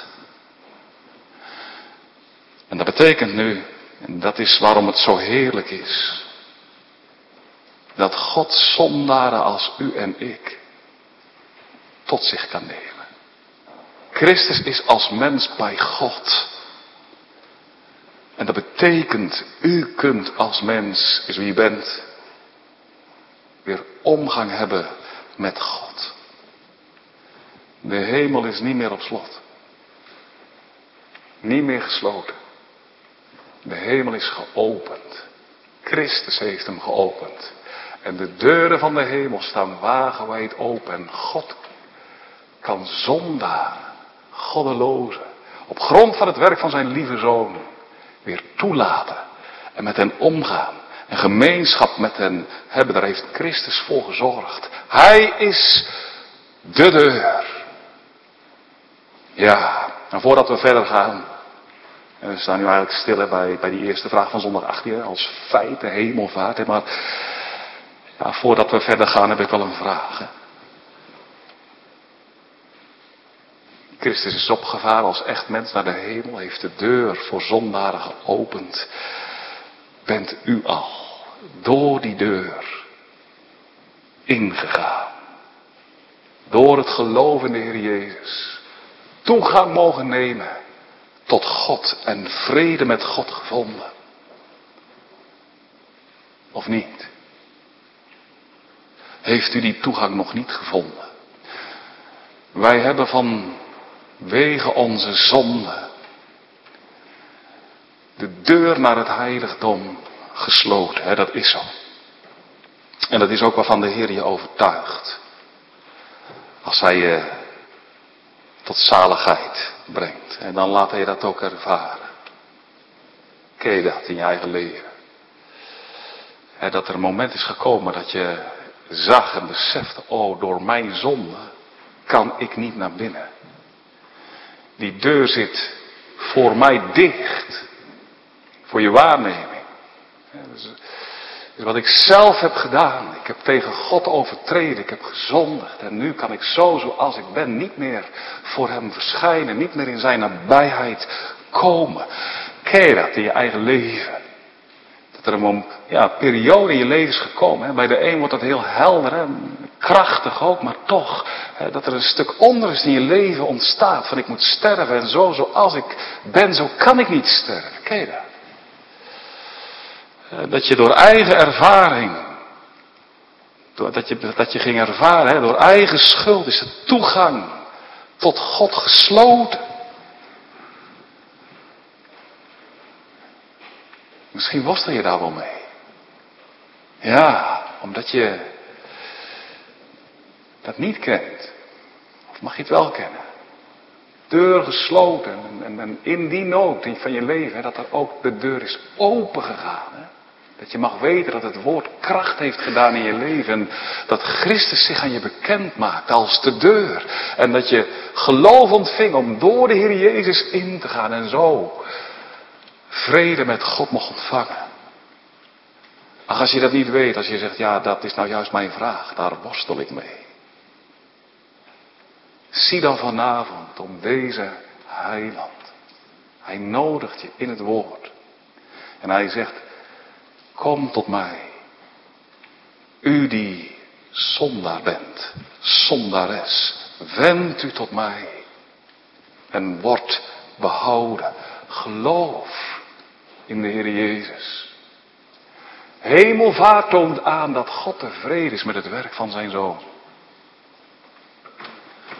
En dat betekent nu, en dat is waarom het zo heerlijk is, dat God zondaren als u en ik tot zich kan nemen. Christus is als mens bij God. En dat betekent, u kunt als mens, is wie u bent, weer omgang hebben met God. De hemel is niet meer op slot. Niet meer gesloten. De hemel is geopend. Christus heeft hem geopend. En de deuren van de hemel staan wagenwijd open. En God kan zondaren, goddelozen, op grond van het werk van zijn lieve Zoon, weer toelaten. En met hen omgaan. En gemeenschap met hen hebben. Daar heeft Christus voor gezorgd. Hij is de deur. Ja, en voordat we verder gaan. En we staan nu eigenlijk stil hè, bij, bij die eerste vraag van zondag achttien. Als feit, de hemelvaart. Hè, maar ja, voordat we verder gaan heb ik wel een vraag. Hè. Christus is opgevaren als echt mens naar de hemel. Heeft de deur voor zondaren geopend. Bent u al door die deur ingegaan. Door het geloof in de Heer Jezus. Toegang mogen nemen tot God en vrede met God gevonden. Of niet? Heeft u die toegang nog niet gevonden? Wij hebben vanwege onze zonde de deur naar het heiligdom gesloten. Hè? Dat is zo. En dat is ook waarvan de Heer je overtuigt. Als hij je tot zaligheid brengt. En dan laat hij je dat ook ervaren. Ken je dat in je eigen leven? Hè, dat er een moment is gekomen dat je zag en besefte. Oh, door mijn zonde kan ik niet naar binnen. Die deur zit voor mij dicht. Voor je waarneming. Dus, dus wat ik zelf heb gedaan. Ik heb tegen God overtreden. Ik heb gezondigd. En nu kan ik zo zoals ik ben niet meer voor hem verschijnen. Niet meer in zijn nabijheid komen. Ken je dat in je eigen leven? Dat er een ja, periode in je leven is gekomen. Hè? Bij de een wordt dat heel helder. Hè? Krachtig ook. Maar toch. Hè? Dat er een stuk onrust in je leven ontstaat. Van ik moet sterven. En zo zoals ik ben. Zo kan ik niet sterven. Ken je dat? Dat je door eigen ervaring, dat je, dat je ging ervaren, hè, door eigen schuld is de toegang tot God gesloten. Misschien worstel je daar wel mee. Ja, omdat je dat niet kent. Of mag je het wel kennen? Deur gesloten en, en, en in die nood van je leven, hè, dat er ook de deur is opengegaan. Hè? Dat je mag weten dat het woord kracht heeft gedaan in je leven. En dat Christus zich aan je bekend maakt als de deur. En dat je geloof ontving om door de Heer Jezus in te gaan. En zo vrede met God mocht ontvangen. Ach, als je dat niet weet, als je zegt, ja, dat is nou juist mijn vraag. Daar worstel ik mee. Zie dan vanavond om deze heiland. Hij nodigt je in het woord. En hij zegt, kom tot mij. U die zondaar bent, zondares, wend u tot mij. En word behouden. Geloof in de Heer Jezus. Hemelvaart toont aan dat God tevreden is met het werk van zijn Zoon.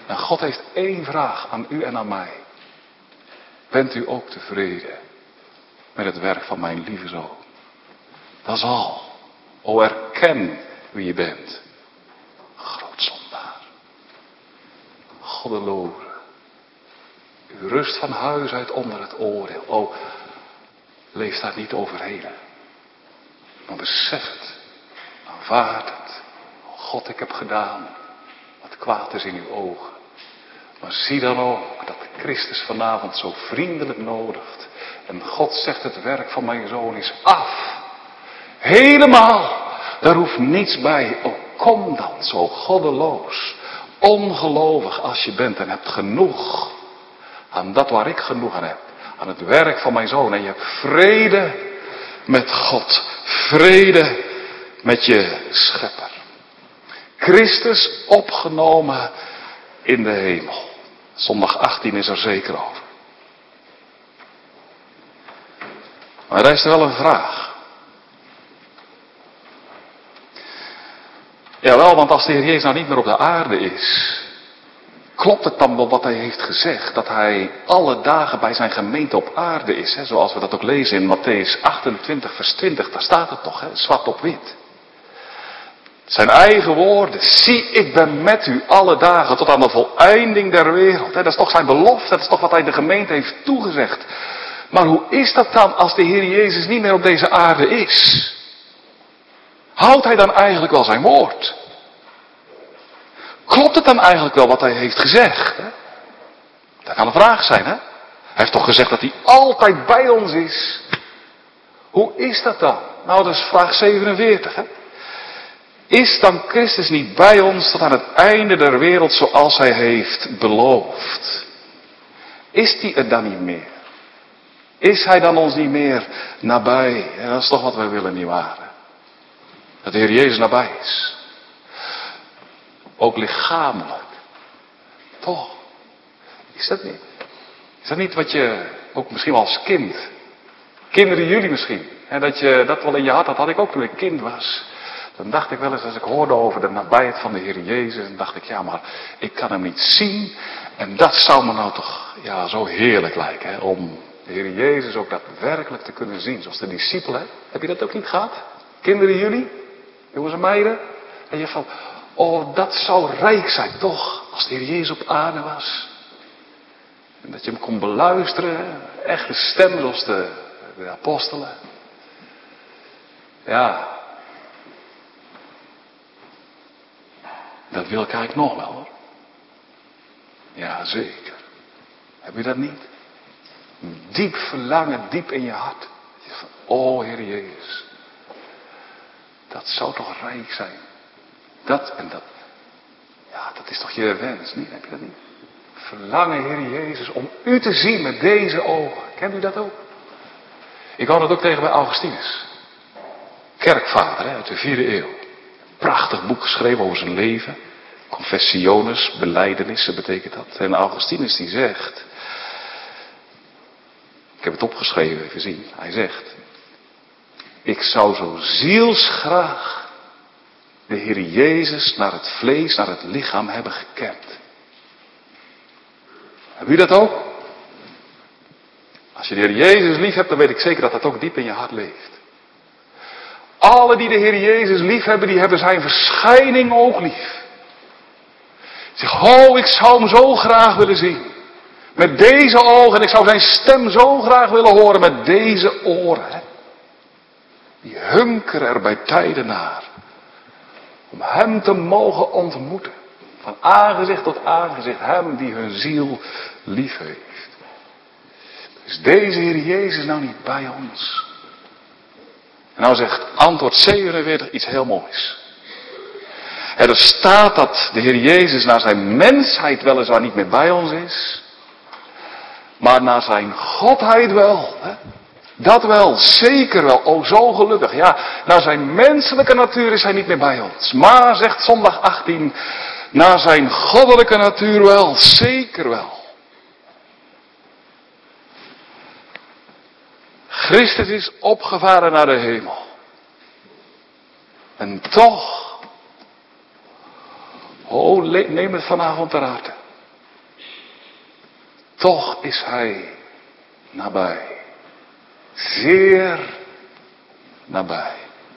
En God heeft één vraag aan u en aan mij. Bent u ook tevreden met het werk van mijn lieve zoon? Dat is al. O, erken wie je bent. Groot zondaar. Goddeloze. U rust van huis uit onder het oordeel. O, leef daar niet overheen. Maar besef het. Aanvaard het. God, ik heb gedaan wat kwaad is in uw ogen. Maar zie dan ook dat Christus vanavond zo vriendelijk nodigt. En God zegt, het werk van mijn zoon is af. Helemaal. Daar hoeft niets bij. O, kom dan zo goddeloos. Ongelovig als je bent en hebt genoeg. Aan dat waar ik genoeg aan heb. Aan het werk van mijn zoon. En je hebt vrede met God. Vrede met je schepper. Christus opgenomen in de hemel. Zondag achttien is er zeker over. Maar er is er wel een vraag. Jawel, want als de Heer Jezus nou niet meer op de aarde is, klopt het dan wel wat hij heeft gezegd? Dat hij alle dagen bij zijn gemeente op aarde is. Hè? Zoals we dat ook lezen in Mattheüs achtentwintig vers twintig. Daar staat het toch, hè? Zwart op wit. Zijn eigen woorden. Zie, ik ben met u alle dagen tot aan de voleinding der wereld. Dat is toch zijn belofte. Dat is toch wat hij de gemeente heeft toegezegd. Maar hoe is dat dan als de Heer Jezus niet meer op deze aarde is? Houdt hij dan eigenlijk wel zijn woord? Klopt het dan eigenlijk wel wat hij heeft gezegd? Hè? Dat kan een vraag zijn, hè? Hij heeft toch gezegd dat hij altijd bij ons is? Hoe is dat dan? Nou, dat is vraag zevenenveertig, hè? Is dan Christus niet bij ons tot aan het einde der wereld zoals hij heeft beloofd? Is hij het dan niet meer? Is hij dan ons niet meer nabij? En dat is toch wat wij willen, nietwaar? Dat de Heer Jezus nabij is. Ook lichamelijk. Toch? Is dat niet? Is dat niet wat je, ook misschien wel als kind. Kinderen jullie misschien. Hè, dat je dat wel in je had, dat had ik ook toen ik kind was. Dan dacht ik wel eens, als ik hoorde over de nabijheid van de Heer Jezus, dan dacht ik, ja, maar ik kan hem niet zien. En dat zou me nou toch, ja, zo heerlijk lijken, hè, om de Heer Jezus ook daadwerkelijk te kunnen zien. Zoals de discipelen. Heb je dat ook niet gehad? Kinderen jullie? Jongens en meiden? En je van, oh, dat zou rijk zijn, toch? Als de Heer Jezus op aarde was. En dat je hem kon beluisteren. Echte stem zoals de, de apostelen. Ja. Dat wil ik eigenlijk nog wel, hoor. Ja, zeker. Heb je dat niet? Een diep verlangen, diep in je hart. Je van, oh, Heer Jezus. Dat zou toch rijk zijn. Dat en dat. Ja, dat is toch je wens, niet? Heb je dat niet? Verlangen, Heer Jezus, om u te zien met deze ogen. Kent u dat ook? Ik wou dat ook tegen bij Augustinus. Kerkvader, hè, uit de vierde eeuw. Prachtig boek geschreven over zijn leven. Confessiones, belijdenissen betekent dat. En Augustinus die zegt. Ik heb het opgeschreven, even zien. Hij zegt. Ik zou zo zielsgraag de Heer Jezus naar het vlees, naar het lichaam hebben gekend. Heb u dat ook? Als je de Heer Jezus lief hebt, dan weet ik zeker dat dat ook diep in je hart leeft. Alle die de Heer Jezus lief hebben, die hebben zijn verschijning ook lief. Zeg, oh, ik zou hem zo graag willen zien. Met deze ogen, en ik zou zijn stem zo graag willen horen met deze oren. Hè? Die hunkeren er bij tijden naar. Om hem te mogen ontmoeten. Van aangezicht tot aangezicht. Hem die hun ziel lief heeft. Is deze Heer Jezus nou niet bij ons? En nou zegt antwoord zevenenveertig iets heel moois. Er staat dat de Heer Jezus naar zijn mensheid weliswaar niet meer bij ons is. Maar naar zijn godheid wel. Hè? Dat wel, zeker wel. O, zo gelukkig. Ja, naar zijn menselijke natuur is hij niet meer bij ons. Maar, zegt zondag achttien, naar zijn goddelijke natuur wel, zeker wel. Christus is opgevaren naar de hemel. En toch, oh, neem het vanavond ter harte. toch is hij nabij. Zeer nabij.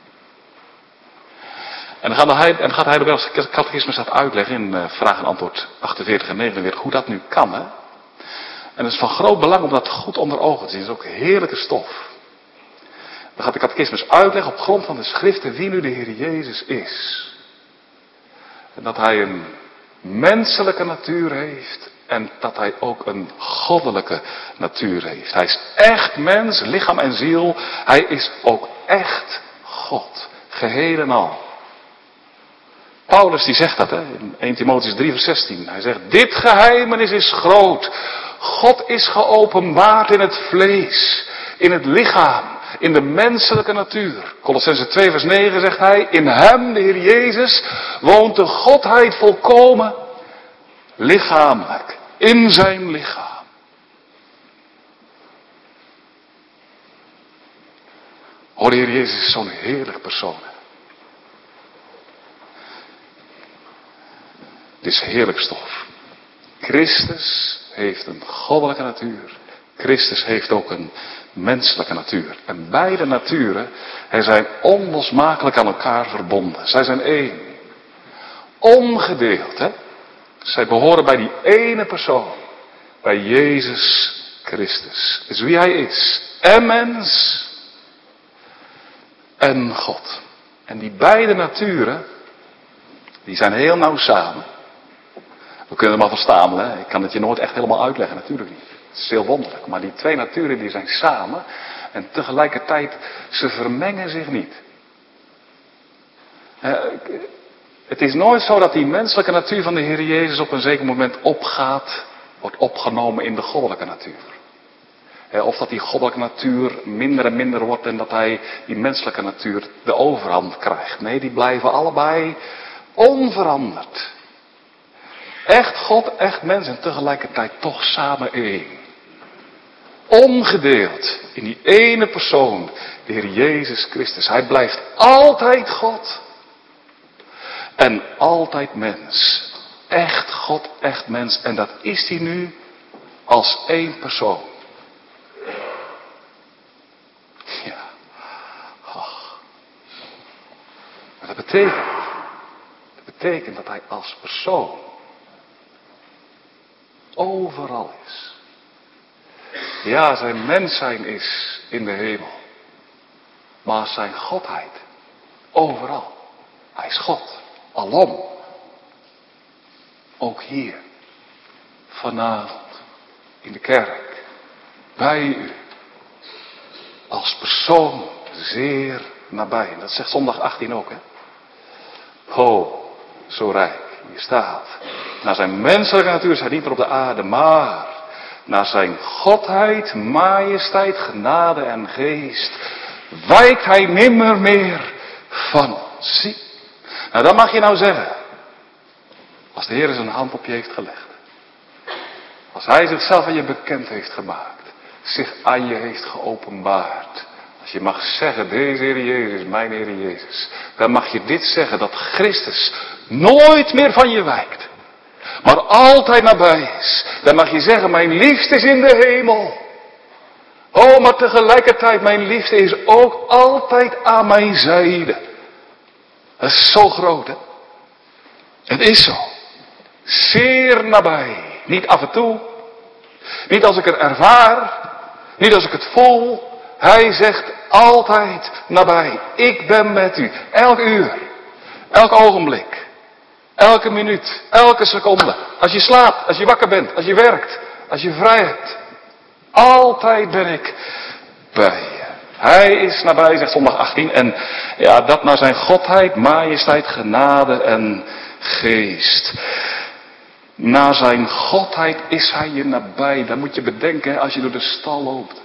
En dan gaat hij, en dan gaat hij de catechismus dat uitleggen in uh, vraag en antwoord achtenveertig en negenenveertig, hoe dat nu kan. Hè? En het is van groot belang om dat goed onder ogen te zien. Het is ook heerlijke stof. Dan gaat de catechismus uitleggen op grond van de schriften wie nu de Heer Jezus is. En dat hij een menselijke natuur heeft en dat hij ook een goddelijke natuur heeft. Hij is echt mens, lichaam en ziel. Hij is ook echt God, geheel en al. Paulus die zegt dat hè, in eerste Timotheüs drie vers zestien. Hij zegt, dit geheimenis is groot. God is geopenbaard in het vlees, in het lichaam, in de menselijke natuur. Kolossenzen twee vers negen zegt hij, in hem, de Heer Jezus, woont de Godheid volkomen, lichamelijk, in zijn lichaam. O, de Heer Jezus is zo'n heerlijk persoon. Dit is heerlijk stof. Christus heeft een goddelijke natuur. Christus heeft ook een menselijke natuur. En beide naturen zijn onlosmakelijk aan elkaar verbonden. Zij zijn één. Ongedeeld. Hè? Zij behoren bij die ene persoon. Bij Jezus Christus. Is wie hij is. En mens. En God. En die beide naturen. Die zijn heel nauw samen. We kunnen hem al verstamelen. Hè? Ik kan het je nooit echt helemaal uitleggen. Natuurlijk niet. Het is heel wonderlijk. Maar die twee naturen die zijn samen. En tegelijkertijd, ze vermengen zich niet. Uh, het is nooit zo dat die menselijke natuur van de Heer Jezus op een zeker moment opgaat. Wordt opgenomen in de goddelijke natuur. Uh, of dat die goddelijke natuur minder en minder wordt. En dat hij die menselijke natuur de overhand krijgt. Nee, die blijven allebei onveranderd. Echt God, echt mens en tegelijkertijd toch samen één. Ongedeeld in die ene persoon, de Heer Jezus Christus. Hij blijft altijd God. En altijd mens. Echt God, echt mens. En dat is hij nu als één persoon. Ja. Oh. Maar dat betekent, dat betekent dat hij als persoon overal is. Ja, zijn mens zijn is in de hemel. Maar zijn godheid overal. Hij is God. Alom. Ook hier. Vanavond. In de kerk. Bij u. Als persoon zeer nabij. En dat zegt zondag achttien ook, hè. Ho, zo rijk. Hier staat. Naar zijn menselijke natuur is hij niet meer op de aarde, maar naar zijn godheid, majesteit, genade en geest wijkt hij nimmer meer van ons. Zie. Nou, dan mag je nou zeggen, als de Heer zijn hand op je heeft gelegd, als hij zichzelf aan je bekend heeft gemaakt, zich aan je heeft geopenbaard, als je mag zeggen, deze Heer Jezus, mijn Heer Jezus, dan mag je dit zeggen, dat Christus nooit meer van je wijkt. Maar altijd nabij is. Dan mag je zeggen, mijn liefste is in de hemel. Oh, maar tegelijkertijd, mijn liefde is ook altijd aan mijn zijde. Dat is zo groot, hè? Het is zo. Zeer nabij. Niet af en toe. Niet als ik het ervaar. Niet als ik het voel. Hij zegt altijd nabij. Ik ben met u. Elk uur. Elk ogenblik. Elke minuut, elke seconde. Als je slaapt, als je wakker bent, als je werkt, als je vrij hebt. Altijd ben ik bij je. Hij is nabij, zegt zondag achttien. En ja, dat naar zijn godheid, majesteit, genade en geest. Naar zijn godheid is hij je nabij. Dat moet je bedenken als je door de stal loopt.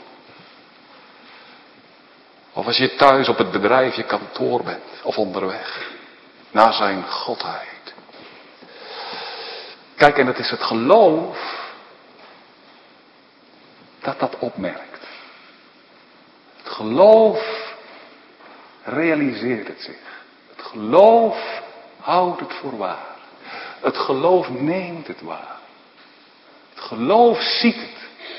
Of als je thuis op het bedrijf, je kantoor bent. Of onderweg. Naar zijn godheid. Kijk, en het is het geloof dat dat opmerkt. Het geloof realiseert het zich. Het geloof houdt het voor waar. Het geloof neemt het waar. Het Geloof ziet het.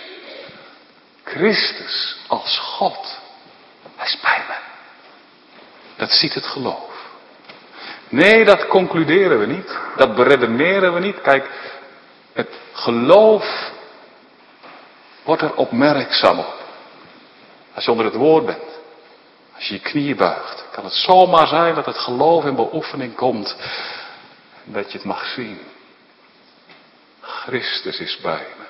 Christus als God. Hij is bij me. Dat ziet het geloof. Nee, dat concluderen we niet. Dat beredeneren we niet. Kijk, het geloof wordt er opmerkzaam op. Als je onder het woord bent. Als je je knieën buigt. Kan het zomaar zijn dat het geloof in beoefening komt. En dat je het mag zien. Christus is bij me.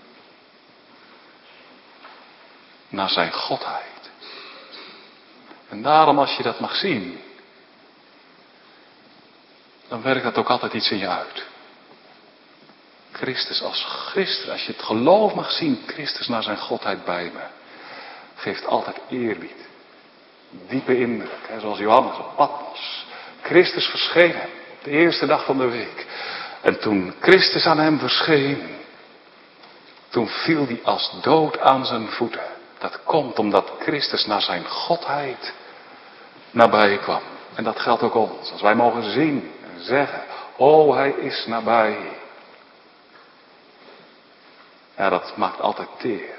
Naar zijn Godheid. En daarom als je dat mag zien. Dan werkt dat ook altijd iets in je uit. Christus als Christus. Als je het geloof mag zien. Christus naar zijn Godheid bij me. Geeft altijd eerbied. Diepe indruk. Hè, zoals Johannes op Patmos. Christus verscheen hem. Op de eerste dag van de week. En toen Christus aan hem verscheen. Toen viel hij als dood aan zijn voeten. Dat komt omdat Christus naar zijn Godheid nabij kwam. En dat geldt ook ons. Als wij mogen zien en zeggen. Oh, hij is nabij. Ja, dat maakt altijd teer.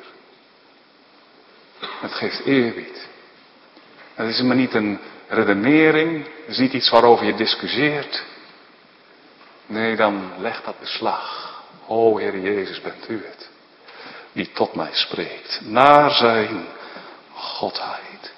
Het geeft eerbied. Het is maar niet een redenering. Het is niet iets waarover je discussieert. Nee, dan legt dat beslag. O Heer Jezus, bent u het. Die tot mij spreekt. Naar zijn Godheid.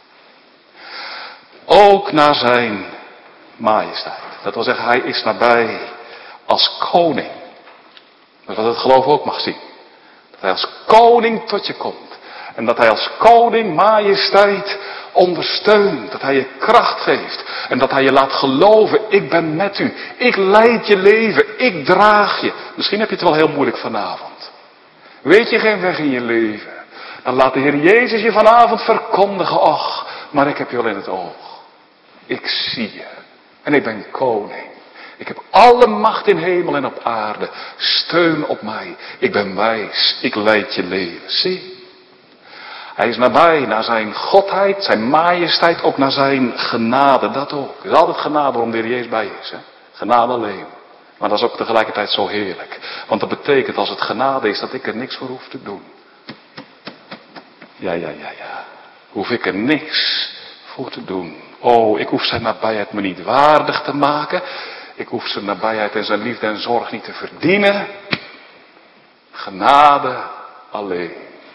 Ook naar zijn majesteit. Dat wil zeggen, hij is nabij als koning. Dat wat het geloof ook mag zien. Dat hij als koning tot je komt. En dat hij als koning majesteit ondersteunt. Dat hij je kracht geeft. En dat hij je laat geloven. Ik ben met u. Ik leid je leven. Ik draag je. Misschien heb je het wel heel moeilijk vanavond. Weet je geen weg in je leven. Dan laat de Heer Jezus je vanavond verkondigen. Och, maar ik heb je wel in het oog. Ik zie je. En ik ben koning. Ik heb alle macht in hemel en op aarde. Steun op mij. Ik ben wijs. Ik leid je leven. Zie. Hij is nabij naar zijn Godheid, zijn majesteit, ook naar zijn genade. Dat ook. Het is altijd genade waarom de Heer Jezus bij je is. Hè? Genade alleen. Maar dat is ook tegelijkertijd zo heerlijk. Want dat betekent als het genade is dat ik er niks voor hoef te doen. Ja, ja, ja, ja. Hoef ik er niks voor te doen. Oh, ik hoef zijn nabijheid me niet waardig te maken. Ik hoef zijn nabijheid en zijn liefde en zorg niet te verdienen. Genade alleen.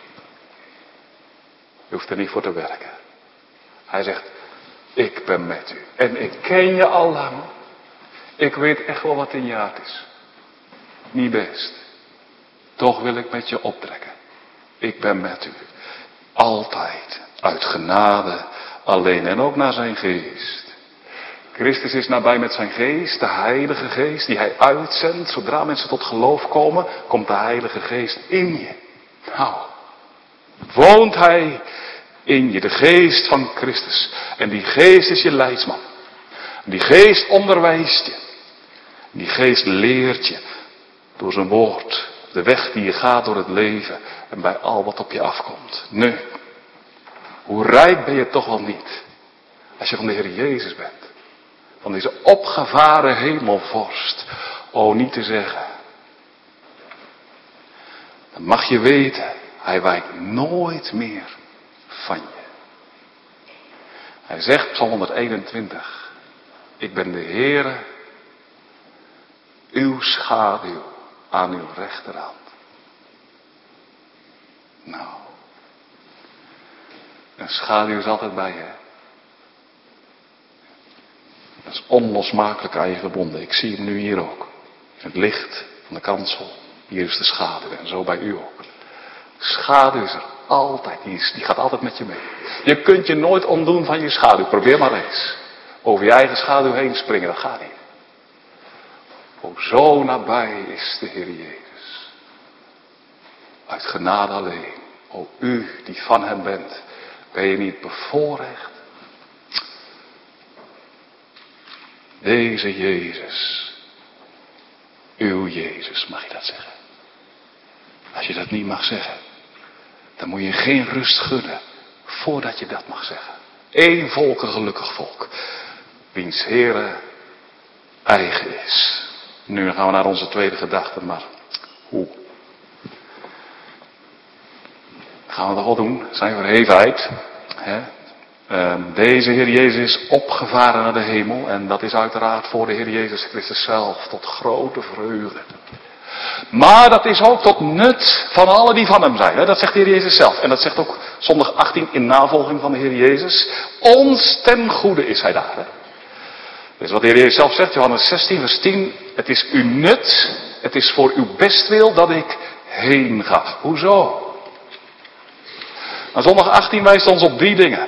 Je hoeft er niet voor te werken. Hij zegt, ik ben met u. En ik ken je al lang. Ik weet echt wel wat in je hart is. Niet best. Toch wil ik met je optrekken. Ik ben met u. Altijd. Uit genade alleen. En ook naar zijn geest. Christus is nabij met zijn geest. De Heilige Geest die hij uitzendt. Zodra mensen tot geloof komen. Komt de Heilige Geest in je. Nou. Woont hij in je. De geest van Christus. En die geest is je leidsman. Die geest onderwijst je. Die geest leert je. Door zijn woord. De weg die je gaat door het leven. En bij al wat op je afkomt. Nu. Hoe rijk ben je toch wel niet. Als je van de Heer Jezus bent. Van deze opgevaren hemelvorst. O, niet te zeggen. Dan mag je weten. Hij wijkt nooit meer van je. Hij zegt, Psalm honderdeenentwintig. Ik ben de Heere, uw schaduw aan uw rechterhand. Nou. Een schaduw is altijd bij je. Dat is onlosmakelijk aan je verbonden. Ik zie hem nu hier ook. Het licht van de kansel. Hier is de schaduw en zo bij u ook. Schaduw is er altijd. Die, is, die gaat altijd met je mee. Je kunt je nooit ontdoen van je schaduw. Probeer maar eens. Over je eigen schaduw heen springen. Dat gaat niet. O, zo nabij is de Heer Jezus. Uit genade alleen. O, u die van hem bent. Ben je niet bevoorrecht? Deze Jezus. Uw Jezus, mag je dat zeggen? Als je dat niet mag zeggen. Dan moet je geen rust gunnen. Voordat je dat mag zeggen. Eén volk, een gelukkig volk. Wiens Heere eigen is. Nu gaan we naar onze tweede gedachte. Maar hoe? gaan we dat wel doen, zijn verhevenheid. Hè? Uh, deze Heer Jezus is opgevaren naar de hemel. En dat is uiteraard voor de Heer Jezus Christus zelf tot grote vreugde. Maar dat is ook tot nut van allen die van hem zijn. Hè? Dat zegt de Heer Jezus zelf. En dat zegt ook zondag achttien in navolging van de Heer Jezus. Ons ten goede is hij daar. Hè? Dus wat de Heer Jezus zelf zegt, Johannes zestien vers tien. Het is uw nut, het is voor uw bestwil dat ik heen ga. Hoezo? Nou, zondag achttien wijst ons op drie dingen.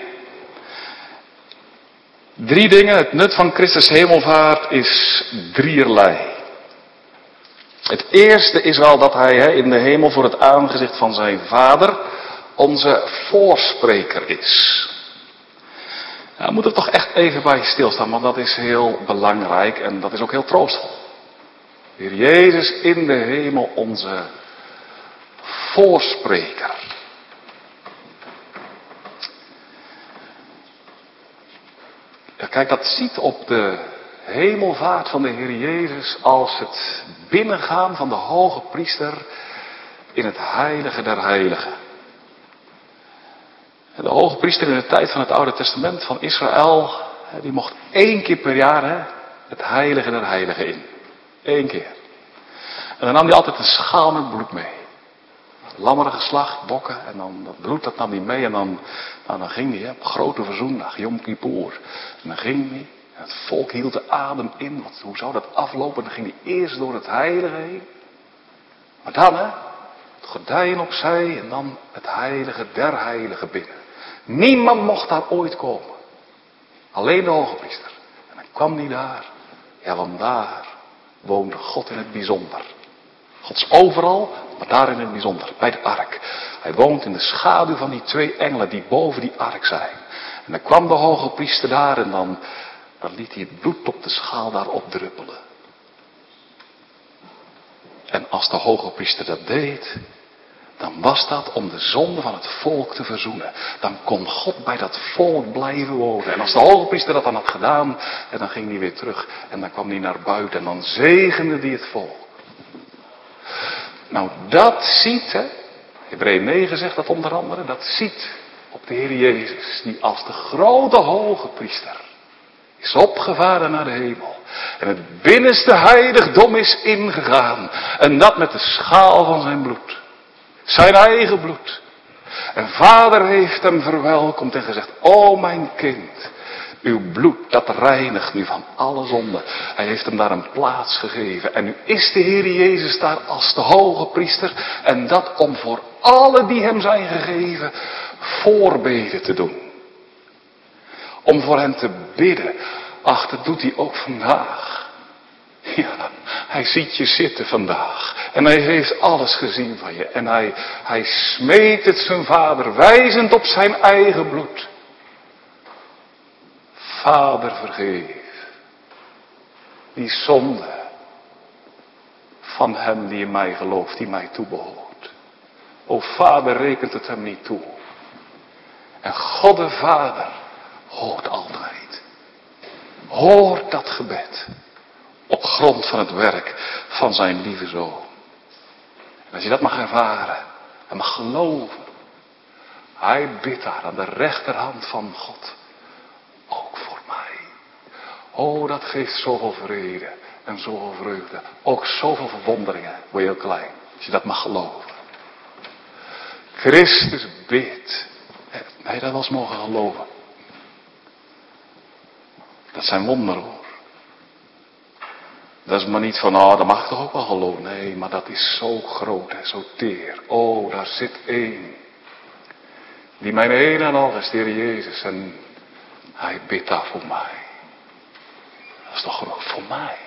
Drie dingen. Het nut van Christus hemelvaart is drieërlei. Het eerste is wel dat hij hè, in de hemel voor het aangezicht van zijn Vader onze voorspreker is. Nou, we moeten er toch echt even bij stilstaan, want dat is heel belangrijk en dat is ook heel troostvol. De Heer Jezus in de hemel onze voorspreker. Ja, kijk, dat ziet op de hemelvaart van de Heer Jezus als het binnengaan van de hoge priester in het heilige der heiligen. De hoge priester in de tijd van het Oude Testament van Israël, die mocht één keer per jaar hè, het heilige der heiligen in. Eén keer. En dan nam hij altijd een schaal met bloed mee. Lammeren geslacht, bokken en dan dat bloed dat nam hij mee en dan, nou, dan ging hij hè, op grote verzoendag, Yom Kippur. En dan ging hij, en het volk hield de adem in, want hoe zou dat aflopen? Dan ging hij eerst door het heilige heen. Maar dan hè, het gordijn opzij en dan het heilige der heiligen binnen. Niemand mocht daar ooit komen. Alleen de hoge priester. En dan kwam hij daar. Ja, want daar woonde God in het bijzonder. God is overal, maar daar in het bijzonder. Bij de ark. Hij woont in de schaduw van die twee engelen die boven die ark zijn. En dan kwam de hoge priester daar en dan, dan liet hij het bloed op de schaal daar opdruppelen. En als de hoge priester dat deed, dan was dat om de zonde van het volk te verzoenen. Dan kon God bij dat volk blijven wonen. En als de hoge priester dat dan had gedaan, en dan ging hij weer terug. En dan kwam hij naar buiten en dan zegende hij het volk. Nou, dat ziet, hè. Hebreeën negen zegt dat onder andere. Dat ziet op de Heer Jezus. Die als de grote hoge priester is opgevaren naar de hemel. En het binnenste heiligdom is ingegaan. En dat met de schaal van zijn bloed. Zijn eigen bloed. En Vader heeft hem verwelkomd en gezegd: o mijn kind, uw bloed dat reinigt nu van alle zonde. Hij heeft hem daar een plaats gegeven. En nu is de Heer Jezus daar als de hoge priester. En dat om voor alle die hem zijn gegeven voorbeden te doen. Om voor hen te bidden. Ach, dat doet hij ook vandaag. Ja, hij ziet je zitten vandaag. En hij heeft alles gezien van je. En hij, hij smeekt het zijn Vader, wijzend op zijn eigen bloed. Vader, vergeef die zonde van hem die in mij gelooft, die mij toebehoort. O Vader, rekent het hem niet toe. En God de Vader hoort altijd. Hoort dat gebed. Op grond van het werk van zijn lieve Zoon. En als je dat mag ervaren en mag geloven. Hij bidt daar aan de rechterhand van God. Ook voor mij. Oh, dat geeft zoveel vrede en zoveel vreugde. Ook zoveel verwonderingen. Word je heel klein. Als je dat mag geloven. Christus bidt. Nee, dat was mogen geloven. Dat zijn wonderen hoor. Dat is maar niet van, nou, dat mag ik toch ook wel geloven. Nee, maar dat is zo groot en zo teer. Oh, daar zit één. Die mijn een en al is, de Heer Jezus. En hij bidt daar voor mij. Dat is toch groot voor mij.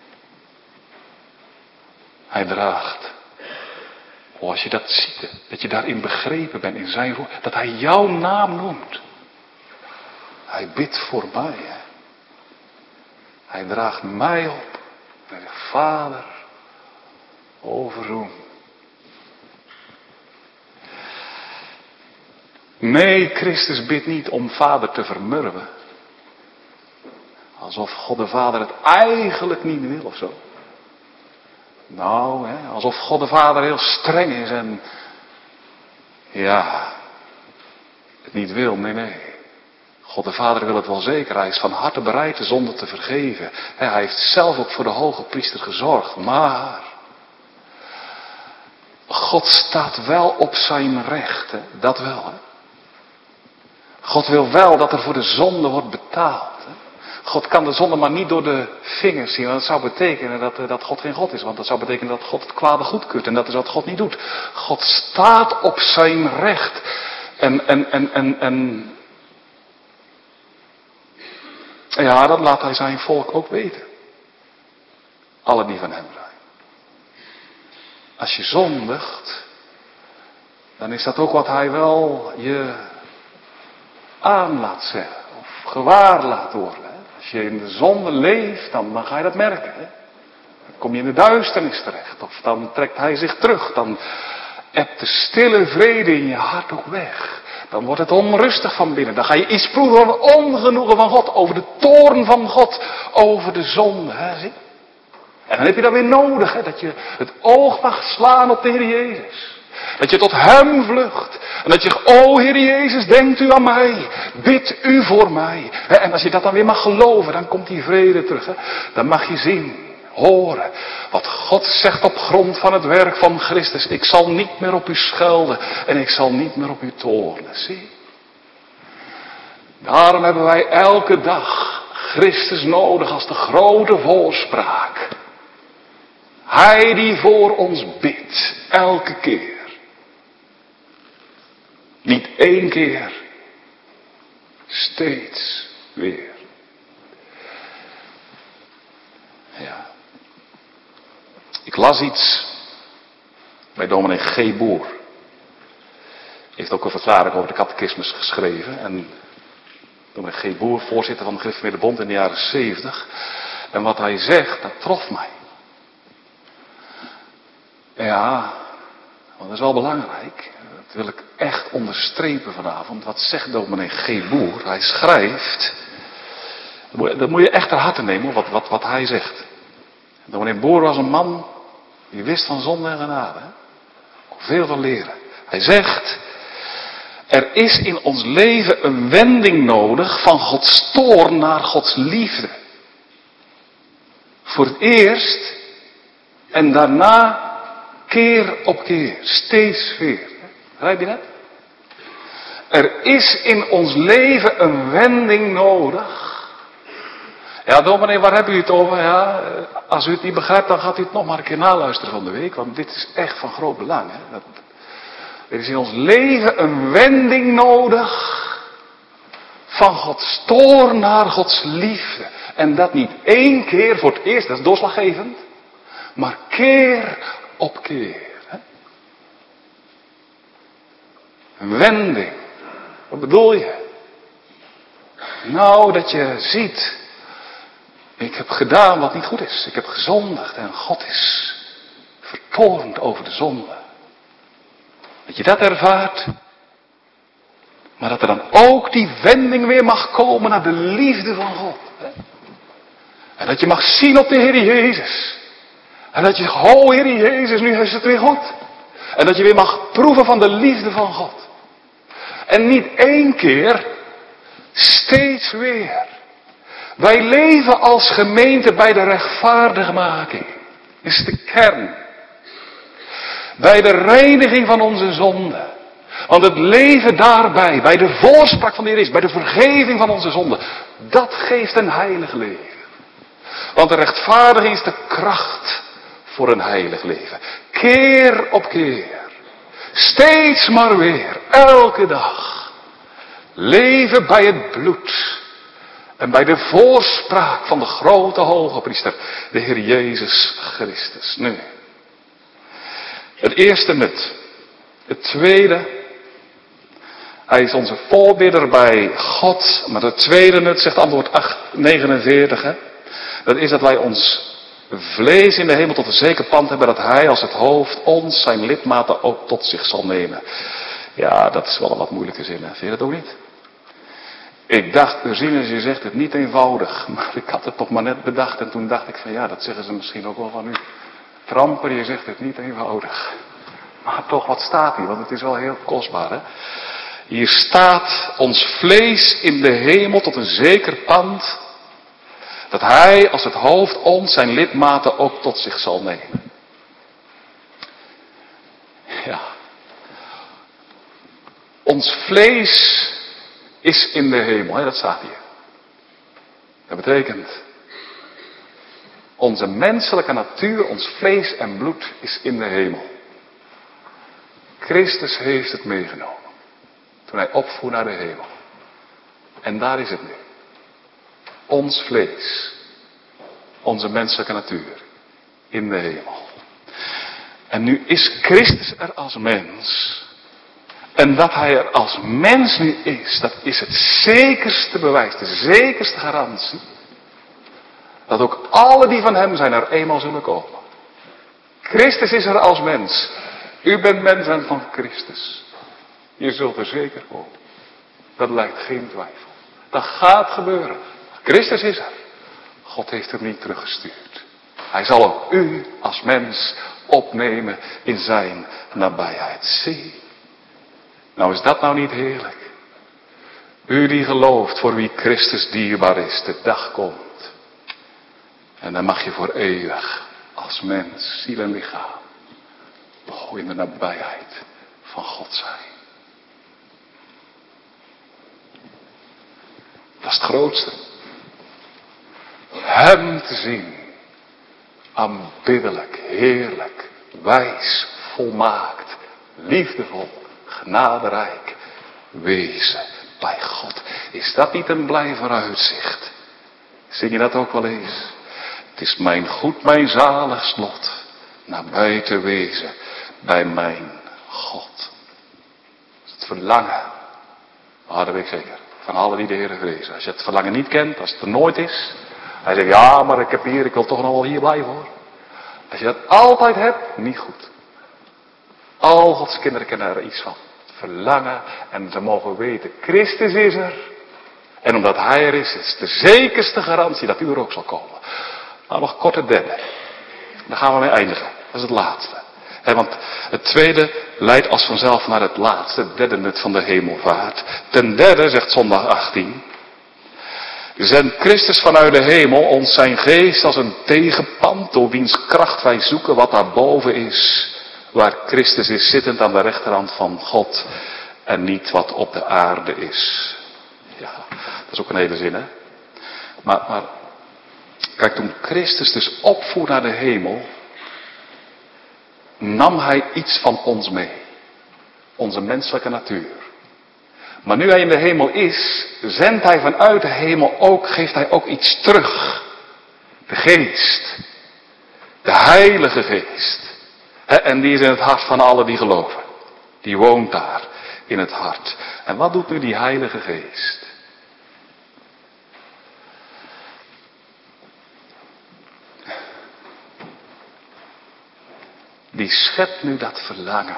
Hij draagt. Oh, als je dat ziet, dat je daarin begrepen bent in zijn woord. Dat hij jouw naam noemt. Hij bidt voor mij. Hè. Hij draagt mij op. Hij zegt, Vader, o verzoen. Nee, Christus bidt niet om Vader te vermurwen. Alsof God de Vader het eigenlijk niet wil of zo. Nou, hè, alsof God de Vader heel streng is en ja, het niet wil. Nee, nee. God de Vader wil het wel zeker. Hij is van harte bereid de zonde te vergeven. Hij heeft zelf ook voor de hoge priester gezorgd. Maar God staat wel op zijn recht. Hè? Dat wel. Hè? God wil wel dat er voor de zonde wordt betaald. Hè? God kan de zonde maar niet door de vingers zien. Want dat zou betekenen dat, dat God geen God is. Want dat zou betekenen dat God het kwade goedkeurt. En dat is wat God niet doet. God staat op zijn recht. En, en, en, en, en... ja, dat laat hij zijn volk ook weten. Alle die van hem zijn. Als je zondigt, dan is dat ook wat hij wel je aan laat zeggen. Of gewaar laat worden. Hè? Als je in de zonde leeft, dan, dan ga je dat merken. Hè? Dan kom je in de duisternis terecht. Of dan trekt hij zich terug. Dan ebt de stille vrede in je hart ook weg. Dan wordt het onrustig van binnen. Dan ga je iets proeven van het ongenoegen van God. Over de toorn van God. Over de zonde. Hè? Zie? En dan heb je dat weer nodig. Hè? Dat je het oog mag slaan op de Heer Jezus. Dat je tot hem vlucht. En dat je zegt, o Heer Jezus, denkt u aan mij. Bid u voor mij. En als je dat dan weer mag geloven, dan komt die vrede terug. Hè? Dan mag je zien, horen, wat God zegt op grond van het werk van Christus. Ik zal niet meer op u schelden en ik zal niet meer op u toornen. Zie. Daarom hebben wij elke dag Christus nodig als de grote voorspraak. Hij die voor ons bidt, elke keer. Niet één keer, steeds weer. Ja. Ik las iets bij dominee G. Boer. Hij heeft ook een verklaring over de catechismus geschreven. En dominee G. Boer, voorzitter van de Gereformeerde Bond in de jaren zeventig. En wat hij zegt, dat trof mij. Ja, want dat is wel belangrijk. Dat wil ik echt onderstrepen vanavond. Wat zegt dominee G. Boer? Hij schrijft. Dat moet je echt ter harte nemen, wat, wat, wat hij zegt. Dominee Boer was een man die wist van zonde en genade. Hè? Veel van leren. Hij zegt, er is in ons leven een wending nodig van Gods toorn naar Gods liefde. Voor het eerst en daarna keer op keer, steeds weer. Begrijp je dat? Er is in ons leven een wending nodig. Ja, dominee, waar hebben u het over? Ja, als u het niet begrijpt, dan gaat u het nog maar een keer naluisteren van de week. Want dit is echt van groot belang. Hè? Dat, er is in ons leven een wending nodig van Gods toorn naar Gods liefde. En dat niet één keer voor het eerst, dat is doorslaggevend. Maar keer op keer. Hè? Een wending. Wat bedoel je? Nou, dat je ziet, ik heb gedaan wat niet goed is. Ik heb gezondigd en God is vertoornd over de zonde. Dat je dat ervaart. Maar dat er dan ook die wending weer mag komen naar de liefde van God. Hè? En dat je mag zien op de Heer Jezus. En dat je zegt, oh Heer Jezus, nu is het weer goed. En dat je weer mag proeven van de liefde van God. En niet één keer, steeds weer. Wij leven als gemeente bij de rechtvaardigmaking. Is de kern. Bij de reiniging van onze zonde. Want het leven daarbij, bij de voorspraak van de Heer Jezus, bij de vergeving van onze zonde, dat geeft een heilig leven. Want de rechtvaardiging is de kracht voor een heilig leven. Keer op keer. Steeds maar weer. Elke dag. Leven bij het bloed. En bij de voorspraak van de grote hoge priester. De Heer Jezus Christus. Nu. Het eerste nut. Het tweede. Hij is onze voorbidder bij God. Maar het tweede nut zegt antwoord acht negenenveertig. Hè? Dat is dat wij ons vlees in de hemel tot een zeker pand hebben. Dat hij als het hoofd ons zijn lidmaten ook tot zich zal nemen. Ja, dat is wel een wat moeilijke zin. Hè? Vind je dat ook niet? Ik dacht, Ursinus, je zegt het niet eenvoudig. Maar ik had het toch maar net bedacht. En toen dacht ik van ja, dat zeggen ze misschien ook wel van u. Tramper, je zegt het niet eenvoudig. Maar toch, wat staat hier? Want het is wel heel kostbaar, hè? Hier staat ons vlees in de hemel tot een zeker pand, dat hij als het hoofd ons zijn lidmaten ook tot zich zal nemen. Ja. Ons vlees is in de hemel, hè? Dat staat hier. Dat betekent, onze menselijke natuur, ons vlees en bloed is in de hemel. Christus heeft het meegenomen. Toen hij opvoer naar de hemel. En daar is het nu. Ons vlees. Onze menselijke natuur. In de hemel. En nu is Christus er als mens. En dat hij er als mens nu is, dat is het zekerste bewijs, de zekerste garantie. Dat ook alle die van hem zijn er eenmaal zullen komen. Christus is er als mens. U bent mensen van Christus. Je zult er zeker komen. Dat lijkt geen twijfel. Dat gaat gebeuren. Christus is er. God heeft hem niet teruggestuurd. Hij zal ook u als mens opnemen in zijn nabijheid. Zie. Nou is dat nou niet heerlijk. U die gelooft voor wie Christus dierbaar is. De dag komt. En dan mag je voor eeuwig als mens, ziel en lichaam. Oh, in de nabijheid van God zijn. Dat is het grootste. Hem te zien. Aanbiddelijk, heerlijk, wijs, volmaakt, liefdevol, genaderijk, wezen bij God. Is dat niet een blij vooruitzicht? Zing je dat ook wel eens? Het is mijn goed, mijn zalig slot, nabij te wezen bij mijn God. Dat is het verlangen. Ah, dat weet ik zeker. Van allen die de Heer vrezen. Als je het verlangen niet kent, als het er nooit is. Hij zegt, ja, maar ik heb hier, ik wil toch nog wel hier blijven hoor. Als je dat altijd hebt, niet goed. Al Gods kinderen kennen er iets van. Het verlangen en ze mogen weten, Christus is er. En omdat hij er is, is het de zekerste garantie dat u er ook zal komen. Nou, nog kort het derde. Daar gaan we mee eindigen. Dat is het laatste. He, want het tweede leidt als vanzelf naar het laatste, het derde nut van de hemelvaart. Ten derde, zegt zondag achttien. Zendt Christus vanuit de hemel ons zijn geest als een tegenpand, door wiens kracht wij zoeken wat daarboven is. Waar Christus is zittend aan de rechterhand van God en niet wat op de aarde is. Ja, dat is ook een hele zin, hè. Maar, maar kijk, toen Christus dus opvoer naar de hemel, nam hij iets van ons mee. Onze menselijke natuur. Maar nu hij in de hemel is, zendt hij vanuit de hemel ook, geeft hij ook iets terug. De geest. De Heilige Geest. He, en die is in het hart van allen die geloven. Die woont daar in het hart. En wat doet nu die Heilige Geest? Die schept nu dat verlangen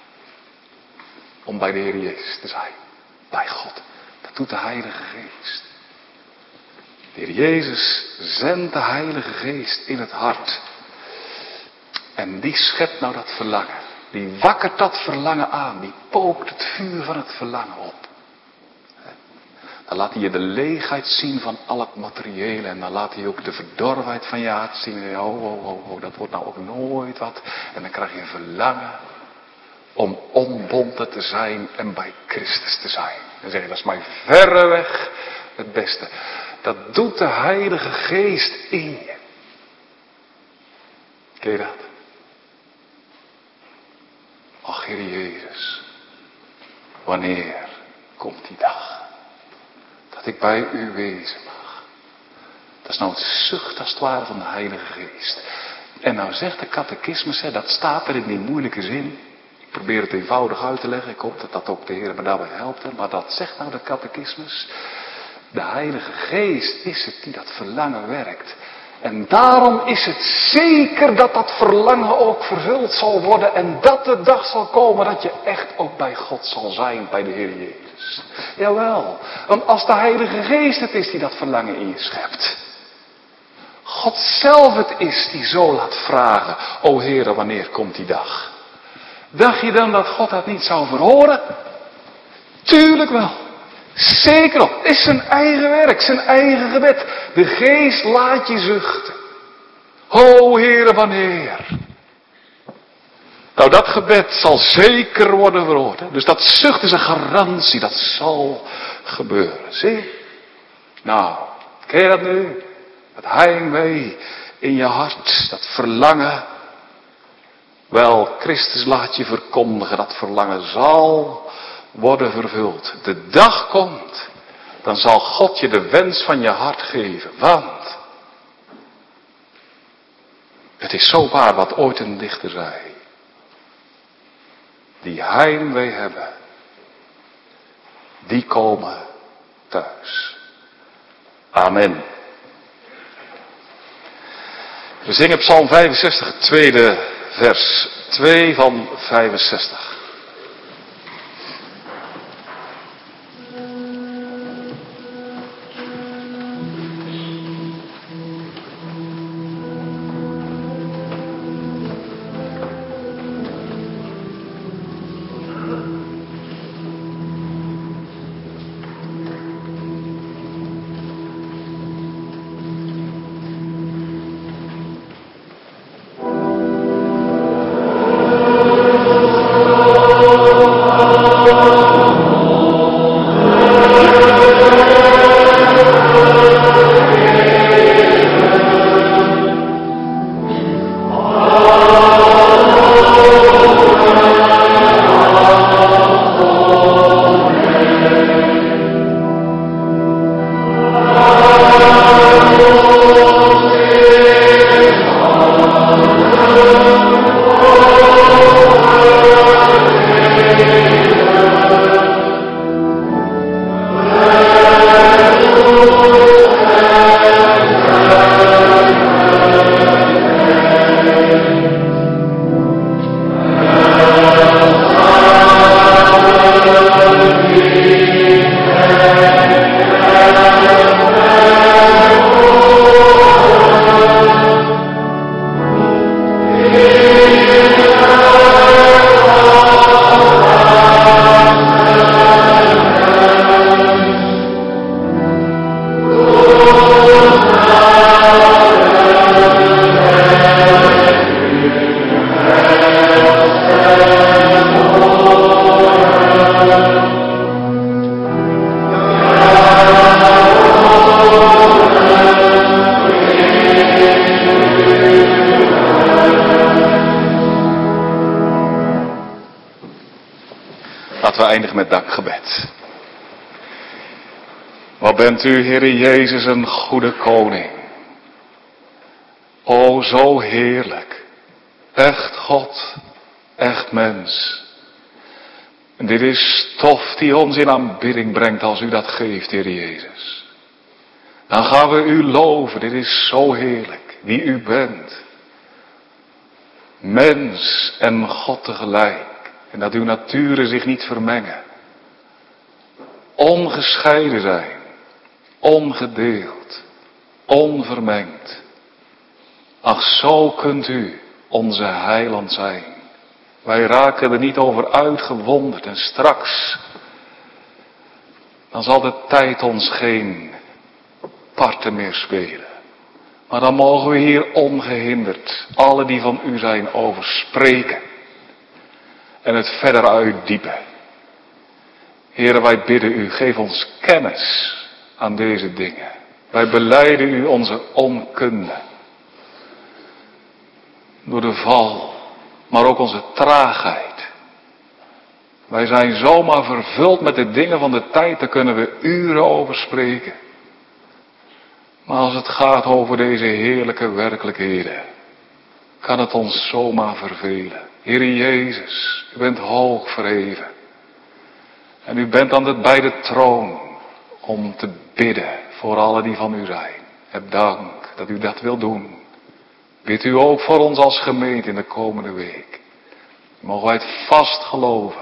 om bij de Heer Jezus te zijn. Bij God. Dat doet de Heilige Geest. De Heer Jezus zendt de Heilige Geest in het hart. En die schept nou dat verlangen. Die wakkert dat verlangen aan. Die pookt het vuur van het verlangen op. Dan laat hij je de leegheid zien van al het materiële. En dan laat hij ook de verdorvenheid van je hart zien. En oh, oh, oh, oh, dat wordt nou ook nooit wat. En dan krijg je een verlangen om onbonden te zijn en bij Christus te zijn. Dan zeg je, dat is mij verreweg het beste. Dat doet de Heilige Geest in je. Ken je dat? Ach, Heer Jezus, wanneer komt die dag dat ik bij u wezen mag? Dat is nou het zucht als het ware van de Heilige Geest. En nou zegt de catechismus, hè, dat staat er in die moeilijke zin. Ik probeer het eenvoudig uit te leggen. Ik hoop dat dat ook de Heer me daarbij helpt. Hè. Maar dat zegt nou de catechismus. De Heilige Geest is het die dat verlangen werkt. En daarom is het zeker dat dat verlangen ook vervuld zal worden. En dat de dag zal komen dat je echt ook bij God zal zijn, bij de Heer Jezus. Jawel, want als de Heilige Geest het is die dat verlangen in je schept. God zelf het is die zo laat vragen, o Heere, wanneer komt die dag? Dacht je dan dat God dat niet zou verhoren? Tuurlijk wel. Zeker op. Het is zijn eigen werk, zijn eigen gebed. De geest laat je zuchten. O Heere, wanneer? Nou, dat gebed zal zeker worden verhoord. Hè? Dus dat zucht is een garantie, dat zal gebeuren. Zie? Nou, ken je dat nu? Dat heimwee in je hart, dat verlangen. Wel, Christus laat je verkondigen, dat verlangen zal worden vervuld. De dag komt, dan zal God je de wens van je hart geven. Want het is zo waar wat ooit een dichter zei. Die heimwee hebben, die komen thuis. Amen. We zingen Psalm vijfenzestig, het tweede vers. twee van vijfenzestig. Laten we eindigen met dankgebed. Wat bent u, Heere Jezus, een goede koning. O, zo heerlijk. Echt God, echt mens. En dit is stof die ons in aanbidding brengt als u dat geeft, Heere Jezus. Dan gaan we u loven, dit is zo heerlijk, wie u bent. Mens en God tegelijk. En dat uw naturen zich niet vermengen. Ongescheiden zijn. Ongedeeld. Onvermengd. Ach, zo kunt u onze heiland zijn. Wij raken er niet over uitgewonderd. En straks, dan zal de tijd ons geen parten meer spelen. Maar dan mogen we hier ongehinderd alle die van u zijn over spreken. En het verder uitdiepen. Heere, wij bidden u, geef ons kennis aan deze dingen. Wij belijden u onze onkunde. Door de val, maar ook onze traagheid. Wij zijn zomaar vervuld met de dingen van de tijd, daar kunnen we uren over spreken. Maar als het gaat over deze heerlijke werkelijkheden, kan het ons zomaar vervelen. Heere Jezus, u bent hoog verheven. En u bent aan het bij de troon om te bidden voor allen die van u zijn. Heb dank dat u dat wilt doen. Bid u ook voor ons als gemeente in de komende week. Mogen wij het vast geloven.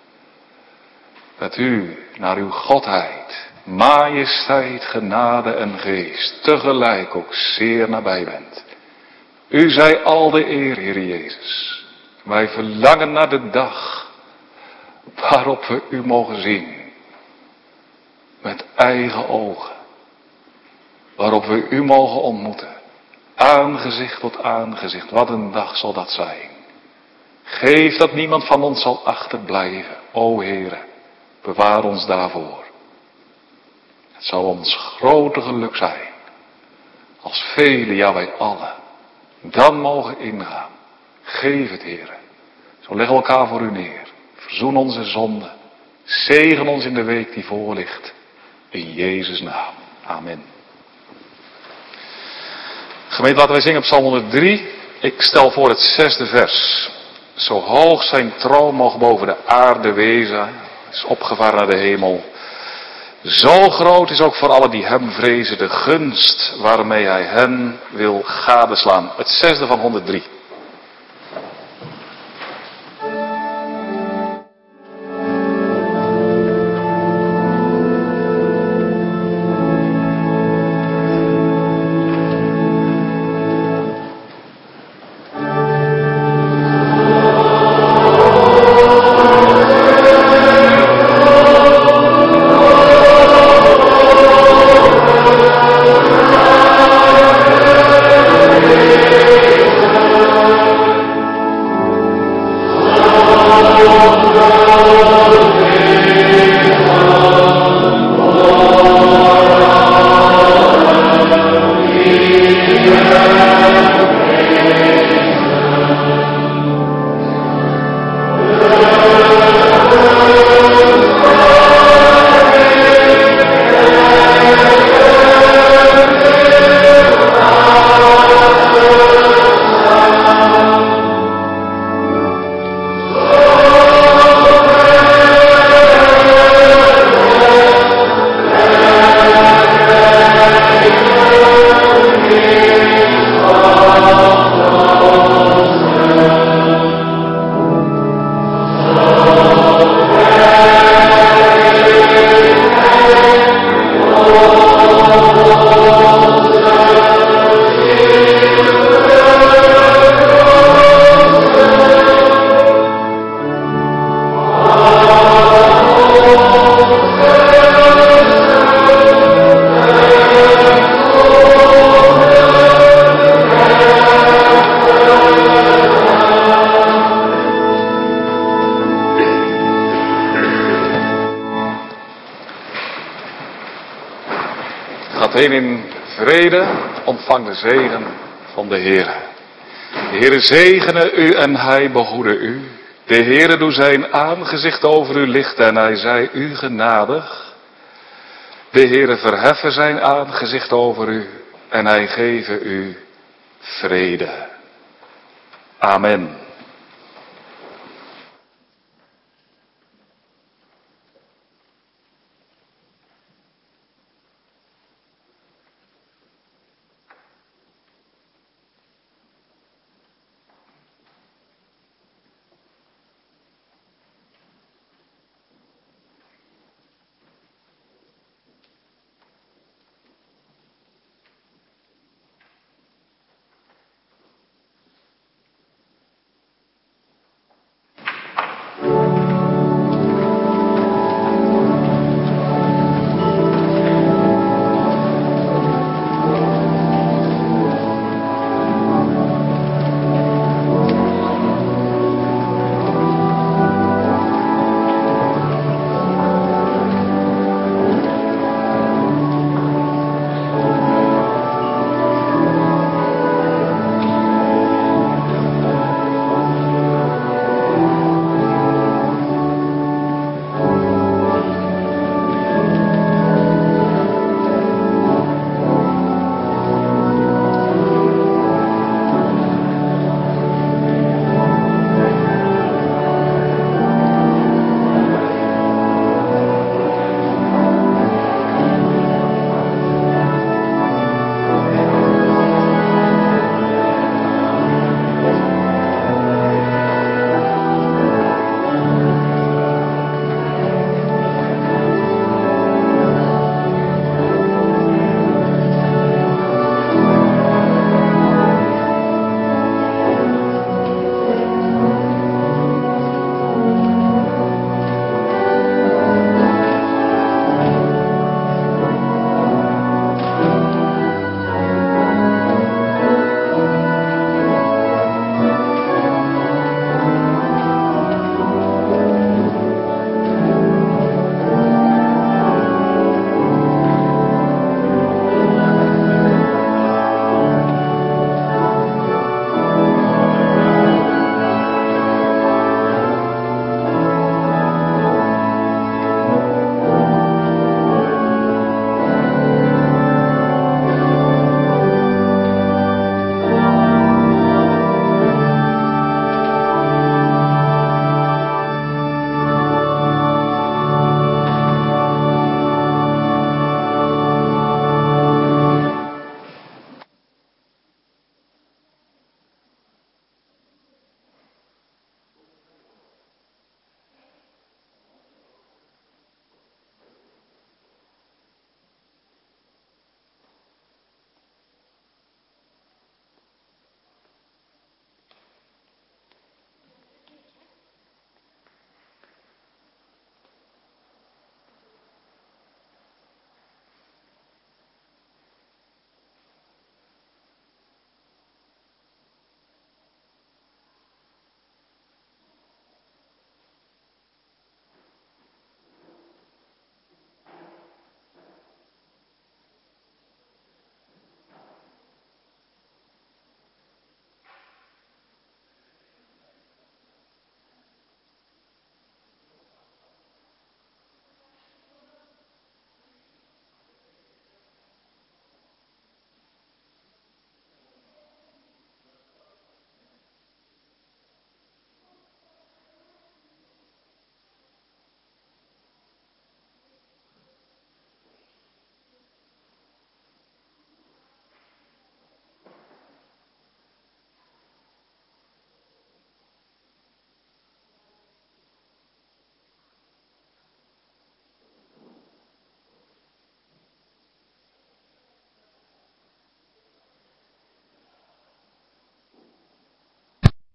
Dat u naar uw godheid, majesteit, genade en geest tegelijk ook zeer nabij bent. U zij al de eer, Heer Jezus. Wij verlangen naar de dag waarop we u mogen zien. Met eigen ogen. Waarop we u mogen ontmoeten. Aangezicht tot aangezicht. Wat een dag zal dat zijn. Geef dat niemand van ons zal achterblijven. O Heere, bewaar ons daarvoor. Het zal ons grote geluk zijn. Als velen, ja wij allen, dan mogen ingaan. Geef het, Heere. Zo leggen we elkaar voor u neer. Verzoen onze zonden. Zegen ons in de week die voor ligt. In Jezus' naam. Amen. Gemeente, laten wij zingen op Psalm honderddrie. Ik stel voor het zesde vers. Zo hoog zijn troon mogen boven de aarde wezen. Is opgevaren naar de hemel. Zo groot is ook voor allen die hem vrezen de gunst waarmee hij hen wil gadeslaan. Het zesde van honderddrie. Heen in vrede, ontvang de zegen van de Heere. De Heere zegene u en hij behoede u. De Heere doe zijn aangezicht over u lichten en hij zij u genadig. De Heere verheffen zijn aangezicht over u en hij geven u vrede. Amen.